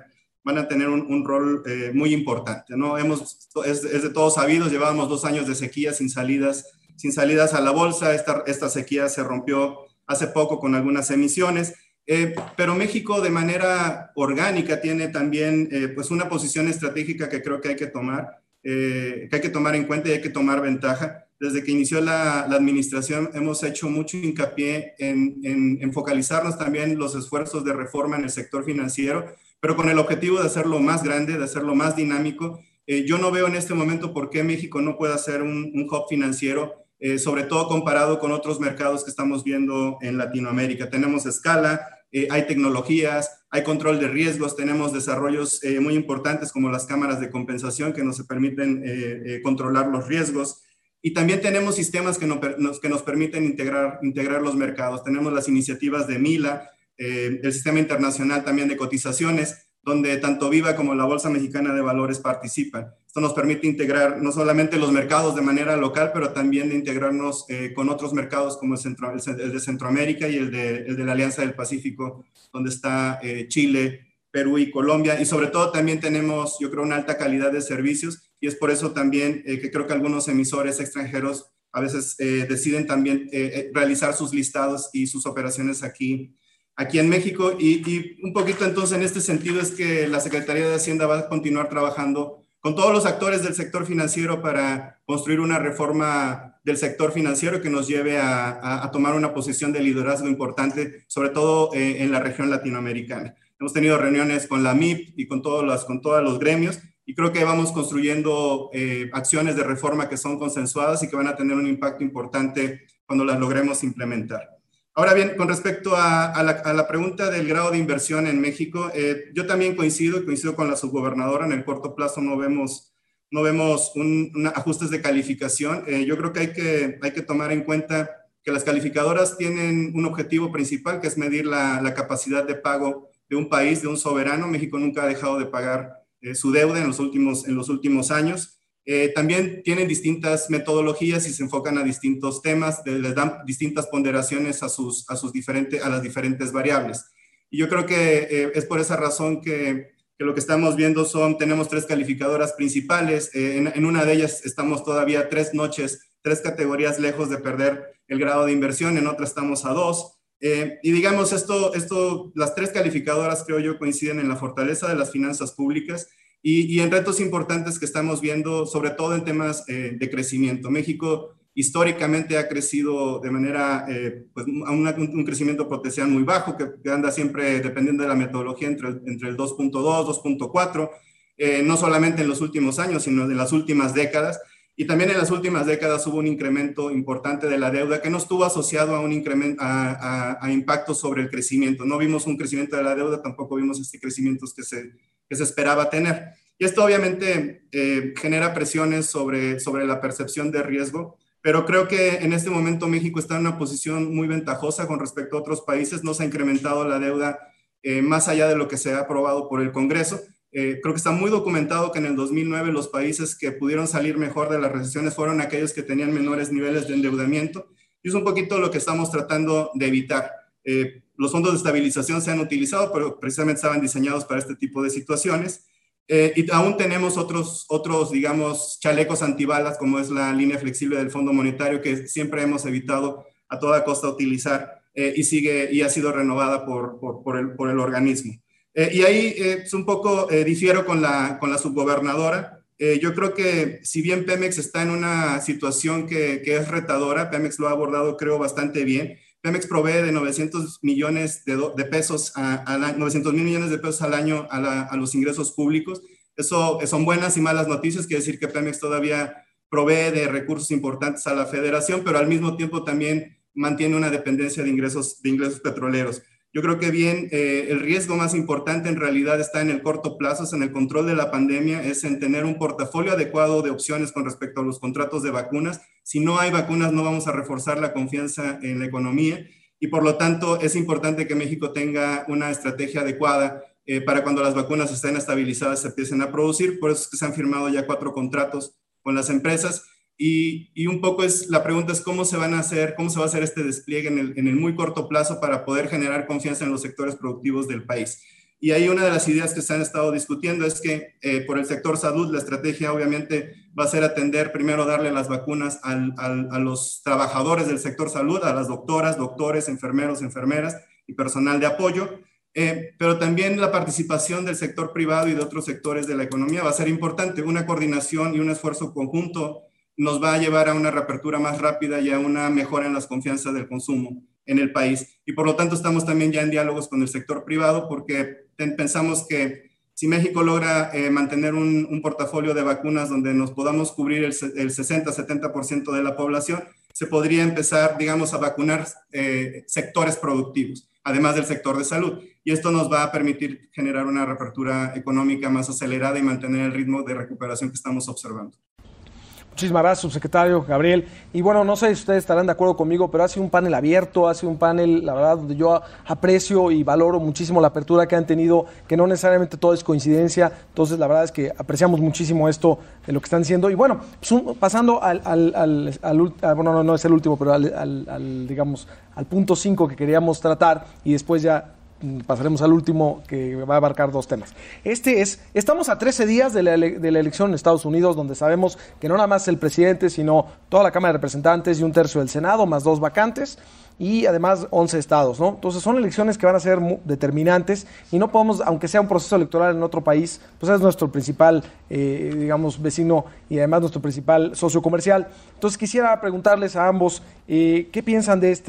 un rol muy importante, ¿no? Es de todos sabidos, llevábamos 2 años de sequía sin salidas a la bolsa. Esta sequía se rompió hace poco con algunas emisiones, pero México de manera orgánica tiene también pues una posición estratégica que creo que hay que tomar en cuenta y hay que tomar ventaja. Desde que inició la administración hemos hecho mucho hincapié en focalizarnos también los esfuerzos de reforma en el sector financiero, pero con el objetivo de hacerlo más grande, de hacerlo más dinámico. Yo no veo en este momento por qué México no pueda ser un hub financiero, sobre todo comparado con otros mercados que estamos viendo en Latinoamérica. Tenemos escala, hay tecnologías, hay control de riesgos, tenemos desarrollos muy importantes como las cámaras de compensación que nos permiten controlar los riesgos. Y también tenemos sistemas que nos permiten integrar los mercados. Tenemos las iniciativas de MILA, el Sistema Internacional también de Cotizaciones, donde tanto Viva como la Bolsa Mexicana de Valores participan. Esto nos permite integrar no solamente los mercados de manera local, pero también de integrarnos con otros mercados como el de Centroamérica y el de la Alianza del Pacífico, donde está Chile, Perú y Colombia. Y sobre todo también tenemos, yo creo, una alta calidad de servicios, y es por eso también que creo que algunos emisores extranjeros a veces deciden también realizar sus listados y sus operaciones aquí en México. Y un poquito entonces en este sentido es que la Secretaría de Hacienda va a continuar trabajando con todos los actores del sector financiero para construir una reforma del sector financiero que nos lleve a tomar una posición de liderazgo importante, sobre todo en la región latinoamericana. Hemos tenido reuniones con la MIP y con todos los gremios, y creo que vamos construyendo acciones de reforma que son consensuadas y que van a tener un impacto importante cuando las logremos implementar. Ahora bien, con respecto a la pregunta del grado de inversión en México, yo también coincido con la subgobernadora. En el corto plazo no vemos ajustes de calificación. Yo creo que hay que tomar en cuenta que las calificadoras tienen un objetivo principal, que es medir la capacidad de pago de un país, de un soberano. México nunca ha dejado de pagar su deuda en los últimos años. También tienen distintas metodologías y se enfocan a distintos temas, les dan distintas ponderaciones a las diferentes variables. Y yo creo que es por esa razón que lo que estamos viendo tenemos 3 calificadoras principales. En una de ellas estamos todavía 3 categorías lejos de perder el grado de inversión, en otra estamos a 2. Y digamos, las 3 calificadoras creo yo coinciden en la fortaleza de las finanzas públicas y en retos importantes que estamos viendo, sobre todo en temas de crecimiento. México históricamente ha crecido de manera, a un crecimiento potencial muy bajo, que anda siempre, dependiendo de la metodología, entre el 2.2, 2.4, no solamente en los últimos años, sino en las últimas décadas. Y también en las últimas décadas hubo un incremento importante de la deuda que no estuvo asociado a un incremento, a impactos sobre el crecimiento. No vimos un crecimiento de la deuda, tampoco vimos crecimiento que se esperaba tener. Y esto obviamente genera presiones sobre la percepción de riesgo, pero creo que en este momento México está en una posición muy ventajosa con respecto a otros países. No se ha incrementado la deuda más allá de lo que se ha aprobado por el Congreso. Creo que está muy documentado que en el 2009 los países que pudieron salir mejor de las recesiones fueron aquellos que tenían menores niveles de endeudamiento, y es un poquito lo que estamos tratando de evitar. Los fondos de estabilización se han utilizado, pero precisamente estaban diseñados para este tipo de situaciones, y aún tenemos otros, digamos, chalecos antibalas, como es la línea flexible del Fondo Monetario, que siempre hemos evitado a toda costa utilizar, y ha sido renovada por el organismo. Y ahí es un poco, difiero con la subgobernadora. Yo creo que si bien Pemex está en una situación que es retadora, Pemex lo ha abordado creo bastante bien. Pemex provee de 900 millones de pesos 900 mil millones de pesos al año a los ingresos públicos. Eso son buenas y malas noticias, quiere decir que Pemex todavía provee de recursos importantes a la federación, pero al mismo tiempo también mantiene una dependencia de ingresos petroleros. Yo creo que bien, el riesgo más importante en realidad está en el corto plazo, es en el control de la pandemia, es en tener un portafolio adecuado de opciones con respecto a los contratos de vacunas. Si no hay vacunas, no vamos a reforzar la confianza en la economía y por lo tanto es importante que México tenga una estrategia adecuada para cuando las vacunas estén estabilizadas se empiecen a producir. Por eso es que se han firmado ya 4 contratos con las empresas. Y un poco la pregunta es cómo se va a hacer este despliegue en el muy corto plazo para poder generar confianza en los sectores productivos del país. Y ahí una de las ideas que se han estado discutiendo es que por el sector salud la estrategia obviamente va a ser atender, primero darle las vacunas a los trabajadores del sector salud, a las doctoras, doctores, enfermeros, enfermeras y personal de apoyo. Pero también la participación del sector privado y de otros sectores de la economía va a ser importante. Una coordinación y un esfuerzo conjunto nos va a llevar a una reapertura más rápida y a una mejora en las confianzas del consumo en el país. Y por lo tanto estamos también ya en diálogos con el sector privado porque pensamos que si México logra mantener un portafolio de vacunas donde nos podamos cubrir el 60-70% de la población, se podría empezar, digamos, a vacunar sectores productivos, además del sector de salud. Y esto nos va a permitir generar una reapertura económica más acelerada y mantener el ritmo de recuperación que estamos observando. Muchísimas gracias, subsecretario Gabriel. Y bueno, no sé si ustedes estarán de acuerdo conmigo, pero ha sido un panel abierto, ha sido un panel, la verdad, donde yo aprecio y valoro muchísimo la apertura que han tenido, que no necesariamente todo es coincidencia. Entonces, la verdad es que apreciamos muchísimo esto de lo que están haciendo. Y bueno, pues pasando bueno, no es el último, pero digamos, al punto 5 que queríamos tratar y después ya pasaremos al último que va a abarcar 2 temas. Estamos a 13 días de la elección en Estados Unidos, donde sabemos que no nada más el presidente, sino toda la Cámara de Representantes y 1/3 del Senado, más 2 vacantes, y además 11 estados, ¿no? Entonces son elecciones que van a ser determinantes y no podemos, aunque sea un proceso electoral en otro país, pues es nuestro principal, digamos, vecino y además nuestro principal socio comercial. Entonces quisiera preguntarles a ambos qué piensan de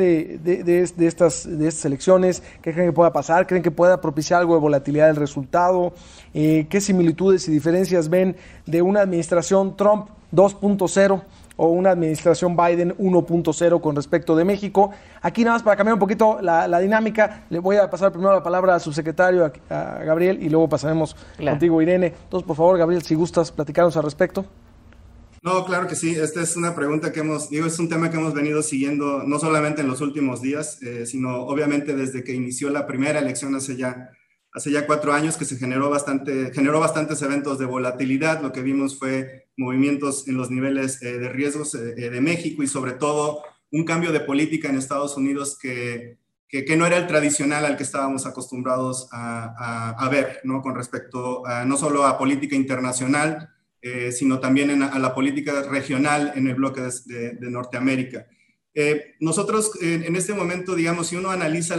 estas elecciones, qué creen que pueda pasar, creen que pueda propiciar algo de volatilidad del resultado, qué similitudes y diferencias ven de una administración Trump 2.0 o una administración Biden 1.0 con respecto de México. Aquí nada más para cambiar un poquito la dinámica, le voy a pasar primero la palabra al subsecretario, a Gabriel, y luego pasaremos contigo, Irene. Entonces, por favor, Gabriel, si gustas platicarnos al respecto. No, claro que sí. Esta es una pregunta es un tema que hemos venido siguiendo no solamente en los últimos días, sino obviamente desde que inició la primera elección hace ya 4 años, que se generó bastantes eventos de volatilidad. Lo que vimos fue movimientos en los niveles de riesgos de México y sobre todo un cambio de política en Estados Unidos que no era el tradicional al que estábamos acostumbrados a ver, ¿no? Con respecto no solo a política internacional, sino también a la política regional en el bloque de Norteamérica. Nosotros en este momento, digamos, si uno analiza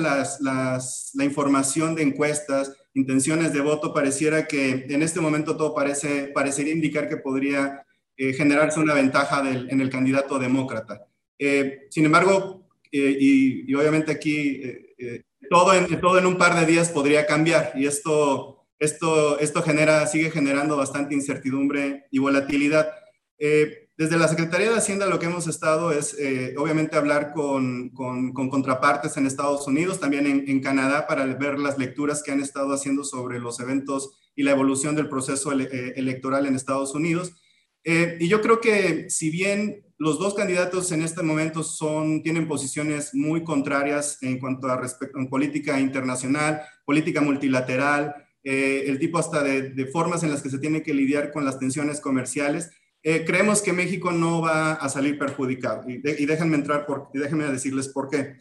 la información de encuestas, intenciones de voto, pareciera que en este momento todo parecería indicar que podría generarse una ventaja en el candidato demócrata. Sin embargo, y obviamente aquí todo en un par de días podría cambiar y esto sigue generando bastante incertidumbre y volatilidad. Desde la Secretaría de Hacienda lo que hemos estado es obviamente hablar con contrapartes en Estados Unidos, también en Canadá, para ver las lecturas que han estado haciendo sobre los eventos y la evolución del proceso electoral en Estados Unidos. Y yo creo que si bien los 2 candidatos en este momento tienen posiciones muy contrarias en cuanto a en política internacional, política multilateral, el tipo hasta de formas en las que se tiene que lidiar con las tensiones comerciales, creemos que México no va a salir perjudicado. Y déjenme decirles por qué.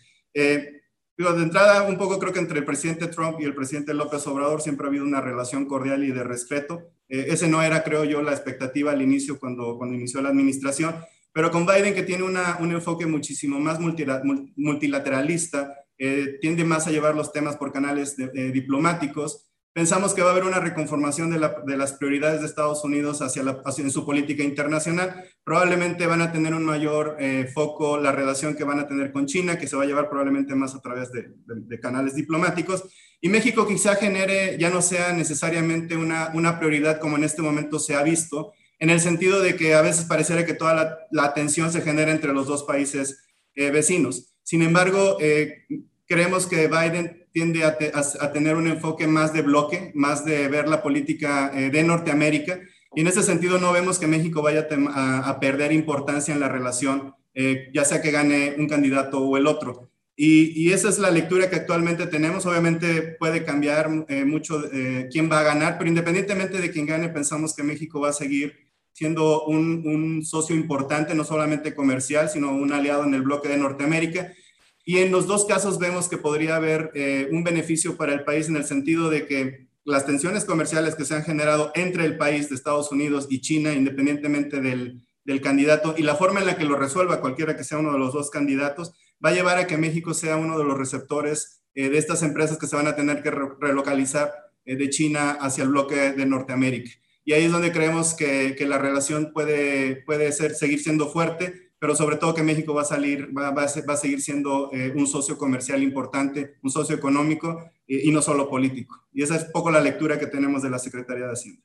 De entrada, un poco creo que entre el presidente Trump y el presidente López Obrador siempre ha habido una relación cordial y de respeto. Ese no era, creo yo, la expectativa al inicio cuando inició la administración. Pero con Biden, que tiene un enfoque muchísimo más multilateralista, tiende más a llevar los temas por canales diplomáticos, pensamos que va a haber una reconformación de las prioridades de Estados Unidos en su política internacional. Probablemente van a tener un mayor foco la relación que van a tener con China, que se va a llevar probablemente más a través de canales diplomáticos. Y México quizá genere, ya no sea necesariamente una prioridad como en este momento se ha visto, en el sentido de que a veces pareciera que toda la atención se genera entre los dos países vecinos. Sin embargo, creemos que Biden tiende a tener un enfoque más de bloque, más de ver la política de Norteamérica, y en ese sentido no vemos que México vaya a perder importancia en la relación, ya sea que gane un candidato o el otro. Y esa es la lectura que actualmente tenemos. Obviamente puede cambiar mucho quién va a ganar, pero independientemente de quién gane, pensamos que México va a seguir siendo un socio importante, no solamente comercial, sino un aliado en el bloque de Norteamérica. Y en los dos casos vemos que podría haber un beneficio para el país en el sentido de que las tensiones comerciales que se han generado entre el país de Estados Unidos y China, independientemente del candidato, y la forma en la que lo resuelva cualquiera que sea uno de los dos candidatos, va a llevar a que México sea uno de los receptores de estas empresas que se van a tener que relocalizar de China hacia el bloque de Norteamérica. Y ahí es donde creemos que la relación puede seguir siendo fuerte, pero sobre todo que México va a seguir siendo un socio comercial importante, un socio económico y no solo político. Y esa es un poco la lectura que tenemos de la Secretaría de Hacienda.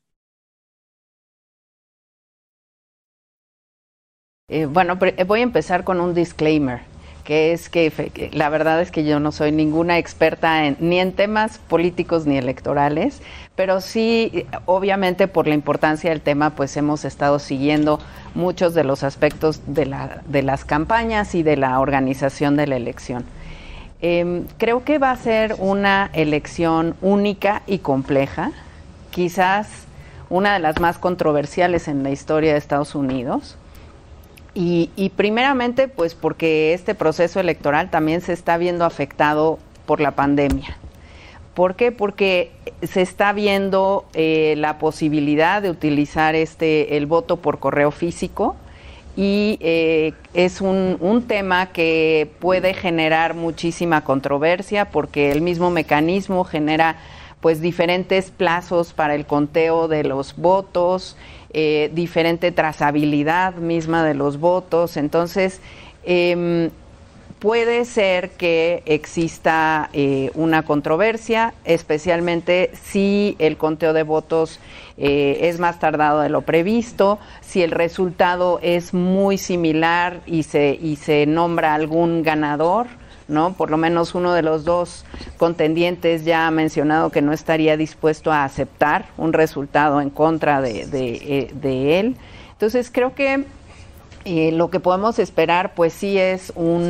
Bueno, voy a empezar con un disclaimer, que es que la verdad es que yo no soy ninguna experta ni en temas políticos ni electorales, pero sí, obviamente por la importancia del tema, pues hemos estado siguiendo muchos de los aspectos de las campañas y de la organización de la elección. Creo que va a ser una elección única y compleja, quizás una de las más controversiales en la historia de Estados Unidos. Y primeramente, pues porque este proceso electoral también se está viendo afectado por la pandemia. ¿Por qué? Porque se está viendo la posibilidad de utilizar el voto por correo físico y es un tema que puede generar muchísima controversia porque el mismo mecanismo genera pues diferentes plazos para el conteo de los votos, diferente trazabilidad misma de los votos. Entonces, puede ser que exista una controversia, especialmente si el conteo de votos es más tardado de lo previsto, si el resultado es muy similar y se nombra algún ganador, ¿no? Por lo menos uno de los dos contendientes ya ha mencionado que no estaría dispuesto a aceptar un resultado en contra de él. Entonces creo que lo que podemos esperar pues sí es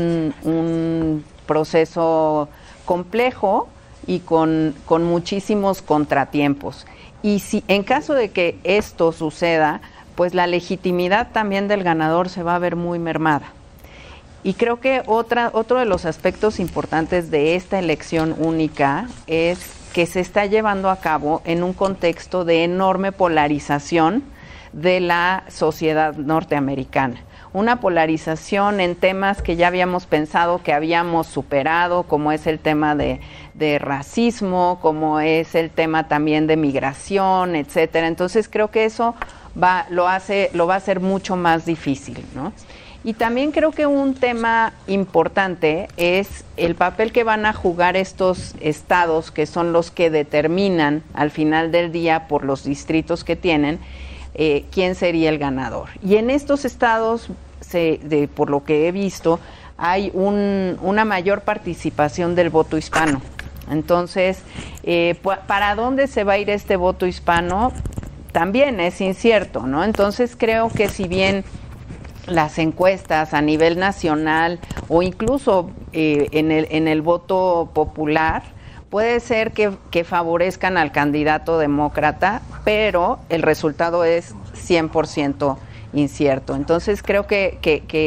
un proceso complejo y con muchísimos contratiempos. Y si en caso de que esto suceda, pues la legitimidad también del ganador se va a ver muy mermada. Y creo que otro de los aspectos importantes de esta elección única es que se está llevando a cabo en un contexto de enorme polarización de la sociedad norteamericana. Una polarización en temas que ya habíamos pensado que habíamos superado, como es el tema de racismo, como es el tema también de migración, etcétera. Entonces creo que eso lo va a hacer mucho más difícil, ¿no? Y también creo que un tema importante es el papel que van a jugar estos estados, que son los que determinan al final del día por los distritos que tienen, quién sería el ganador. Y en estos estados, por lo que he visto, hay una mayor participación del voto hispano. Entonces, ¿para dónde se va a ir este voto hispano? También es incierto, ¿no? Entonces creo que si bien las encuestas a nivel nacional o incluso en el voto popular puede ser que favorezcan al candidato demócrata, pero el resultado es 100% incierto. Entonces creo que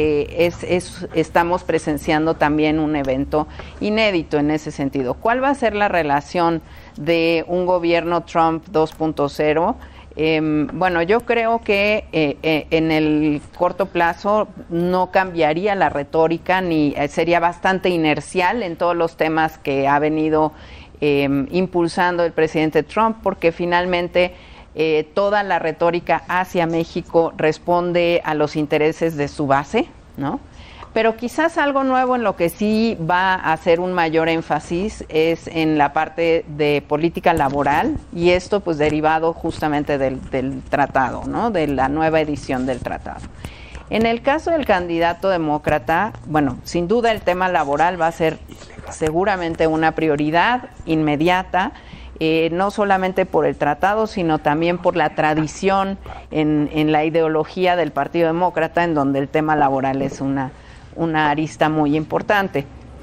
estamos presenciando también un evento inédito en ese sentido. ¿Cuál va a ser la relación de un gobierno Trump 2.0? Bueno, yo creo que en el corto plazo no cambiaría la retórica ni sería bastante inercial en todos los temas que ha venido impulsando el presidente Trump, porque finalmente toda la retórica hacia México responde a los intereses de su base, ¿no? Pero quizás algo nuevo en lo que sí va a hacer un mayor énfasis es en la parte de política laboral, y esto pues derivado justamente del tratado, ¿no? De la nueva edición del tratado. En el caso del candidato demócrata, bueno, sin duda el tema laboral va a ser seguramente una prioridad inmediata, no solamente por el tratado, sino también por la tradición en la ideología del Partido Demócrata, en donde el tema laboral es una arista muy importante.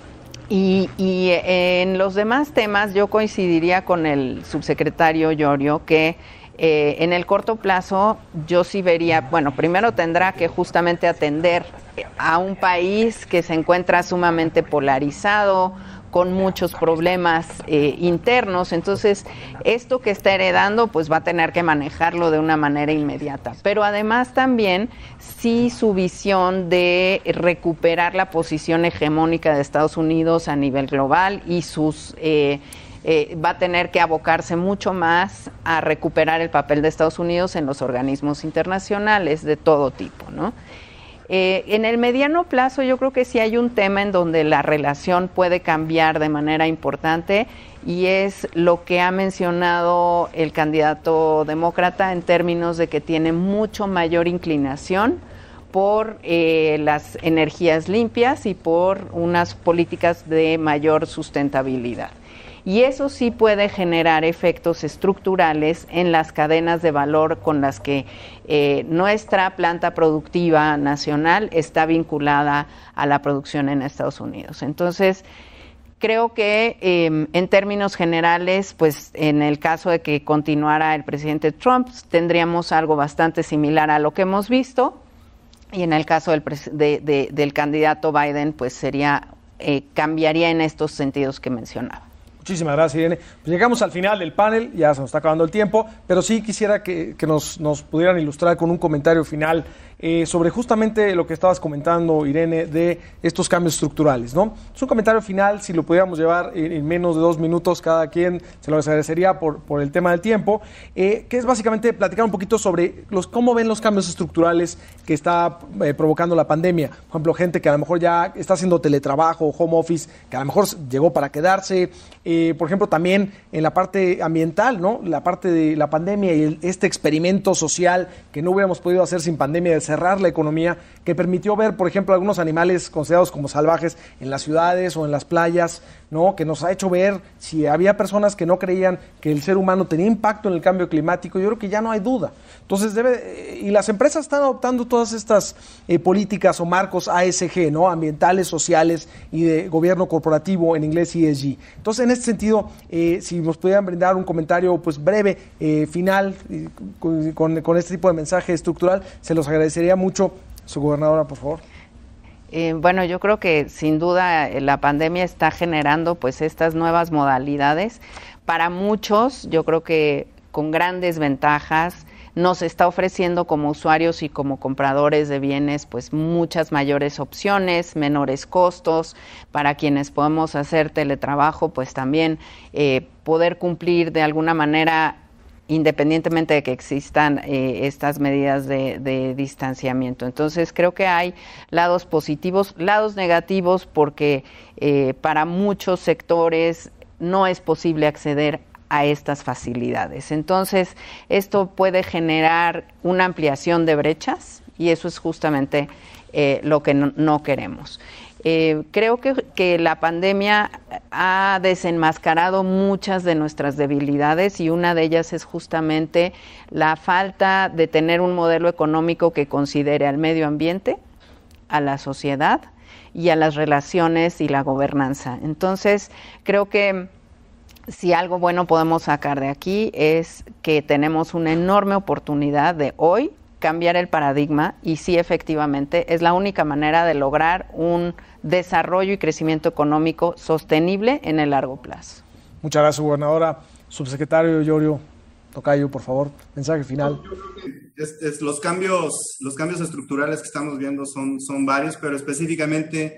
Y en los demás temas yo coincidiría con el subsecretario Yorio que en el corto plazo yo sí vería, bueno, primero tendrá que justamente atender a un país que se encuentra sumamente polarizado, con muchos problemas internos. Entonces, esto que está heredando, pues va a tener que manejarlo de una manera inmediata. Pero además también, sí, su visión de recuperar la posición hegemónica de Estados Unidos a nivel global y sus va a tener que abocarse mucho más a recuperar el papel de Estados Unidos en los organismos internacionales de todo tipo, ¿no? En el mediano plazo yo creo que sí hay un tema en donde la relación puede cambiar de manera importante, y es lo que ha mencionado el candidato demócrata en términos de que tiene mucho mayor inclinación por las energías limpias y por unas políticas de mayor sustentabilidad. Y eso sí puede generar efectos estructurales en las cadenas de valor con las que nuestra planta productiva nacional está vinculada a la producción en Estados Unidos. Entonces, creo que en términos generales, pues en el caso de que continuara el presidente Trump, tendríamos algo bastante similar a lo que hemos visto, y en el caso del candidato Biden, pues cambiaría en estos sentidos que mencionaba. Muchísimas gracias, Irene. Pues llegamos al final del panel, ya se nos está acabando el tiempo, pero sí quisiera que nos pudieran ilustrar con un comentario final sobre justamente lo que estabas comentando, Irene, de estos cambios estructurales, ¿no? Es un comentario final, si lo pudiéramos llevar en menos de 2 minutos cada quien, se lo agradecería por el tema del tiempo, que es básicamente platicar un poquito sobre cómo ven los cambios estructurales que está provocando la pandemia. Por ejemplo, gente que a lo mejor ya está haciendo teletrabajo, home office, que a lo mejor llegó para quedarse. Por ejemplo, también en la parte ambiental, ¿no? La parte de la pandemia y este experimento social que no hubiéramos podido hacer sin pandemia, de cerrar la economía, que permitió ver, por ejemplo, algunos animales considerados como salvajes en las ciudades o en las playas, ¿no? Que nos ha hecho ver si había personas que no creían que el ser humano tenía impacto en el cambio climático. Yo creo que ya no hay duda. Entonces, y las empresas están adoptando todas estas políticas o marcos ASG, ¿no? Ambientales, sociales y de gobierno corporativo, en inglés ESG. Entonces, en este sentido, si nos pudieran brindar un comentario pues breve, final, con este tipo de mensaje estructural, se los agradecería mucho. Su gobernadora, por favor. Bueno, yo creo que sin duda la pandemia está generando pues estas nuevas modalidades. Para muchos, yo creo que con grandes ventajas, nos está ofreciendo como usuarios y como compradores de bienes pues muchas mayores opciones, menores costos. Para quienes podemos hacer teletrabajo, pues también poder cumplir de alguna manera, independientemente de que existan estas medidas de distanciamiento. Entonces creo que hay lados positivos, lados negativos, porque para muchos sectores no es posible acceder a estas facilidades. Entonces esto puede generar una ampliación de brechas, y eso es justamente lo que no queremos. Creo que la pandemia ha desenmascarado muchas de nuestras debilidades, y una de ellas es justamente la falta de tener un modelo económico que considere al medio ambiente, a la sociedad y a las relaciones y la gobernanza. Entonces, creo que si algo bueno podemos sacar de aquí es que tenemos una enorme oportunidad de hoy cambiar el paradigma, y sí, efectivamente, es la única manera de lograr un desarrollo y crecimiento económico sostenible en el largo plazo. Muchas gracias, gobernadora. Subsecretario Yorio Tocayo, por favor, mensaje final. Yo creo que los cambios estructurales que estamos viendo son varios, pero específicamente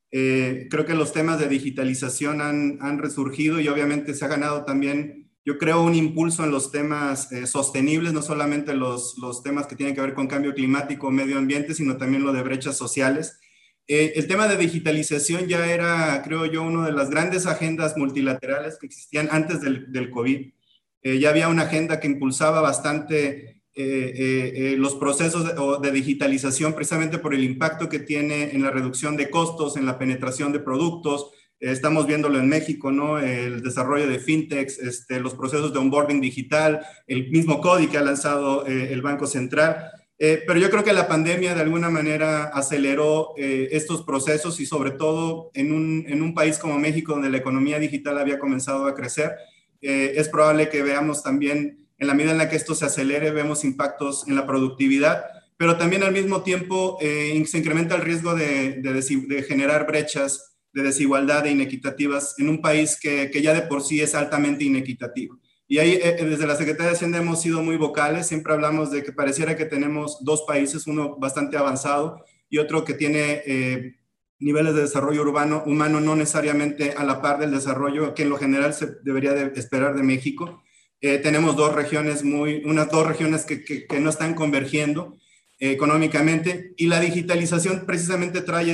Creo que los temas de digitalización han resurgido y obviamente se ha ganado también, yo creo, un impulso en los temas sostenibles, no solamente los temas que tienen que ver con cambio climático o medio ambiente, sino también lo de brechas sociales. El tema de digitalización ya era, creo yo, una de las grandes agendas multilaterales que existían antes del COVID. Ya había una agenda que impulsaba bastante los procesos de digitalización precisamente por el impacto que tiene en la reducción de costos, en la penetración de productos. Estamos viéndolo en México, ¿no? El desarrollo de fintechs, los procesos de onboarding digital, el mismo CODI que ha lanzado el Banco Central. Pero yo creo que la pandemia de alguna manera aceleró estos procesos y sobre todo en un país como México donde la economía digital había comenzado a crecer, es probable que veamos también, en la medida en la que esto se acelere, vemos impactos en la productividad, pero también al mismo tiempo se incrementa el riesgo de generar brechas de desigualdad e inequitativas en un país que ya de por sí es altamente inequitativo. Y ahí, desde la Secretaría de Hacienda hemos sido muy vocales, siempre hablamos de que pareciera que tenemos dos países, uno bastante avanzado y otro que tiene niveles de desarrollo humano no necesariamente a la par del desarrollo que en lo general se debería de esperar de México. Tenemos unas dos regiones que no están convergiendo económicamente, y la digitalización precisamente trae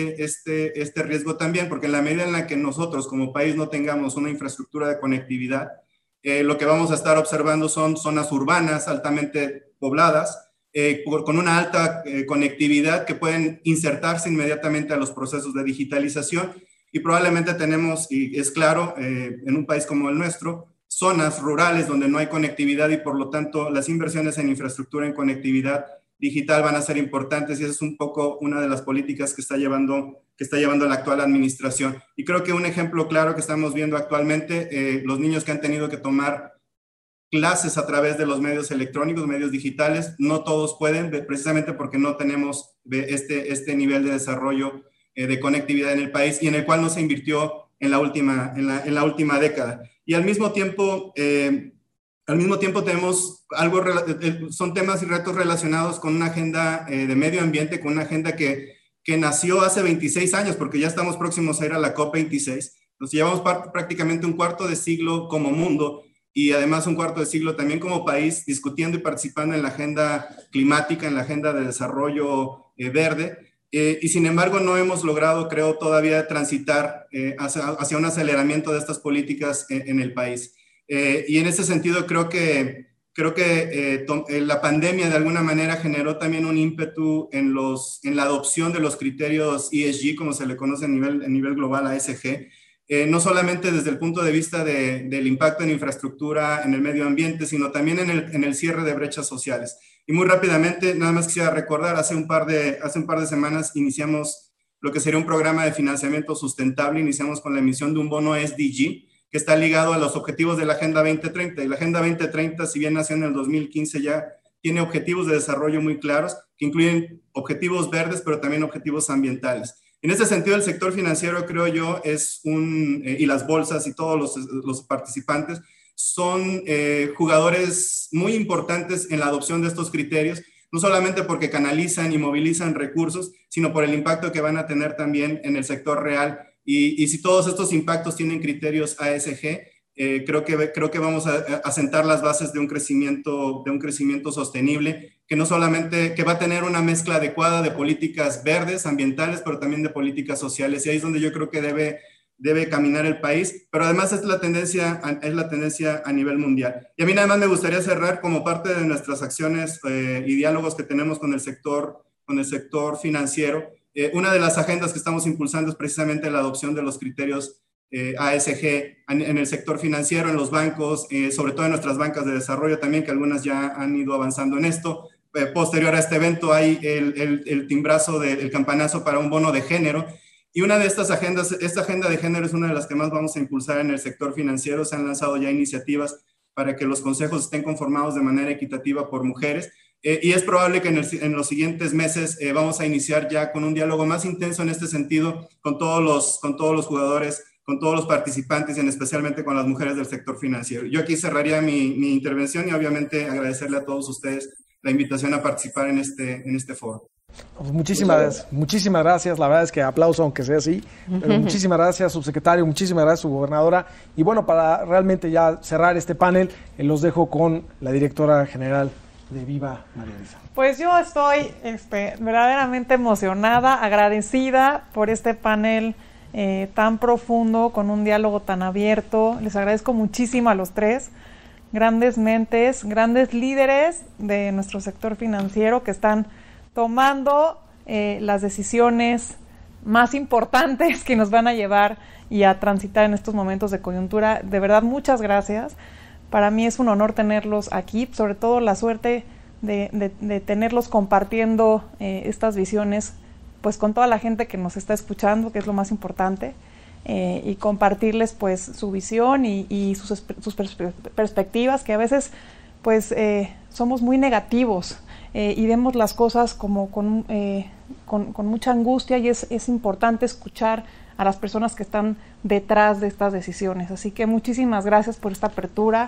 este riesgo también, porque en la medida en la que nosotros como país no tengamos una infraestructura de conectividad, lo que vamos a estar observando son zonas urbanas altamente pobladas, con una alta conectividad que pueden insertarse inmediatamente a los procesos de digitalización, y probablemente tenemos, y es claro, en un país como el nuestro, zonas rurales donde no hay conectividad y por lo tanto las inversiones en infraestructura en conectividad digital van a ser importantes, y esa es un poco una de las políticas que está llevando la actual administración. Y creo que un ejemplo claro que estamos viendo actualmente, los niños que han tenido que tomar clases a través de los medios electrónicos, medios digitales, no todos pueden, precisamente porque no tenemos este nivel de desarrollo de conectividad en el país, y en el cual no se invirtió en la última década. Y al mismo tiempo tenemos son temas y retos relacionados con una agenda de medio ambiente, con una agenda que nació hace 26 años, porque ya estamos próximos a ir a la COP26. Nos llevamos prácticamente un cuarto de siglo como mundo, y además un cuarto de siglo también como país, discutiendo y participando en la agenda climática, en la agenda de desarrollo verde. Y sin embargo no hemos logrado, creo, todavía transitar hacia un aceleramiento de estas políticas en el país. Y en ese sentido creo que la pandemia de alguna manera generó también un ímpetu en la adopción de los criterios ESG, como se le conoce a nivel global, ASG, no solamente desde el punto de vista del impacto en infraestructura, en el medio ambiente, sino también en el cierre de brechas sociales. Y muy rápidamente, nada más quisiera recordar, hace un par de semanas iniciamos lo que sería un programa de financiamiento sustentable. Iniciamos con la emisión de un bono SDG, que está ligado a los objetivos de la Agenda 2030. Y la Agenda 2030, si bien nació en el 2015, ya tiene objetivos de desarrollo muy claros, que incluyen objetivos verdes, pero también objetivos ambientales. En ese sentido, el sector financiero, creo yo, y las bolsas y todos los participantes son jugadores muy importantes en la adopción de estos criterios, no solamente porque canalizan y movilizan recursos, sino por el impacto que van a tener también en el sector real. Y si todos estos impactos tienen criterios ASG, creo que vamos a sentar las bases de un crecimiento sostenible, que no solamente, que va a tener una mezcla adecuada de políticas verdes, ambientales, pero también de políticas sociales. Y ahí es donde yo creo que debe caminar el país, pero además es la tendencia a nivel mundial. Y a mí nada más me gustaría cerrar, como parte de nuestras acciones y diálogos que tenemos con el sector financiero. Una de las agendas que estamos impulsando es precisamente la adopción de los criterios ASG en el sector financiero, en los bancos, sobre todo en nuestras bancas de desarrollo también, que algunas ya han ido avanzando en esto. Posterior a este evento hay el timbrazo del campanazo para un bono de género. Y una de estas agendas, esta agenda de género es una de las que más vamos a impulsar en el sector financiero. Se han lanzado ya iniciativas para que los consejos estén conformados de manera equitativa por mujeres. Y es probable que en los siguientes meses vamos a iniciar ya con un diálogo más intenso en este sentido con todos los jugadores, con todos los participantes, y especialmente con las mujeres del sector financiero. Yo aquí cerraría mi intervención y obviamente agradecerle a todos ustedes la invitación a participar en este foro. Pues muchísimas gracias, la verdad es que aplauso aunque sea así, pero muchísimas gracias, subsecretario, muchísimas gracias, subgobernadora. Y bueno, para realmente ya cerrar este panel, los dejo con la directora general de Viva, María Elisa. Pues yo estoy verdaderamente emocionada, agradecida por este panel tan profundo, con un diálogo tan abierto. Les agradezco muchísimo a los tres, grandes mentes, grandes líderes de nuestro sector financiero que están tomando las decisiones más importantes que nos van a llevar y a transitar en estos momentos de coyuntura. De verdad, muchas gracias. Para mí es un honor tenerlos aquí, sobre todo la suerte de tenerlos compartiendo estas visiones pues con toda la gente que nos está escuchando, que es lo más importante, y compartirles pues su visión y sus perspectivas, que a veces pues somos muy negativos y vemos las cosas como con mucha angustia, y es importante escuchar a las personas que están detrás de estas decisiones. Así que muchísimas gracias por esta apertura.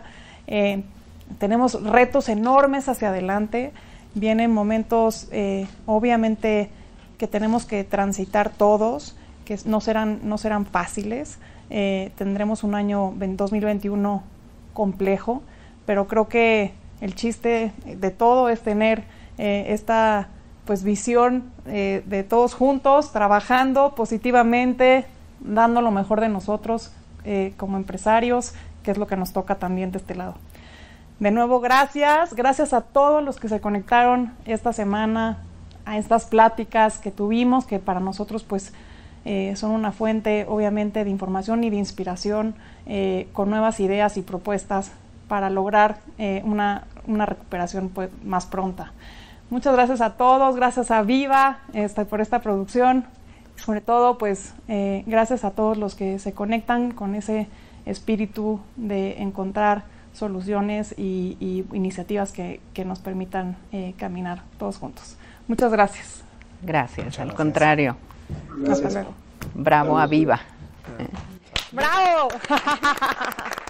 Tenemos retos enormes hacia adelante, vienen momentos obviamente que tenemos que transitar todos, que no serán fáciles. Tendremos un año 2021 complejo, pero creo que el chiste de todo es tener esta pues visión de todos juntos, trabajando positivamente, dando lo mejor de nosotros como empresarios, que es lo que nos toca también de este lado. De nuevo, gracias a todos los que se conectaron esta semana a estas pláticas que tuvimos, que para nosotros pues son una fuente obviamente de información y de inspiración, con nuevas ideas y propuestas para lograr una recuperación pues más pronta. Muchas gracias a todos, gracias a Viva por esta producción, sobre todo pues gracias a todos los que se conectan con ese espíritu de encontrar soluciones y iniciativas que nos permitan caminar todos juntos. Muchas gracias. Gracias, al contrario. Hasta luego. Bravo a Viva. ¡Bravo!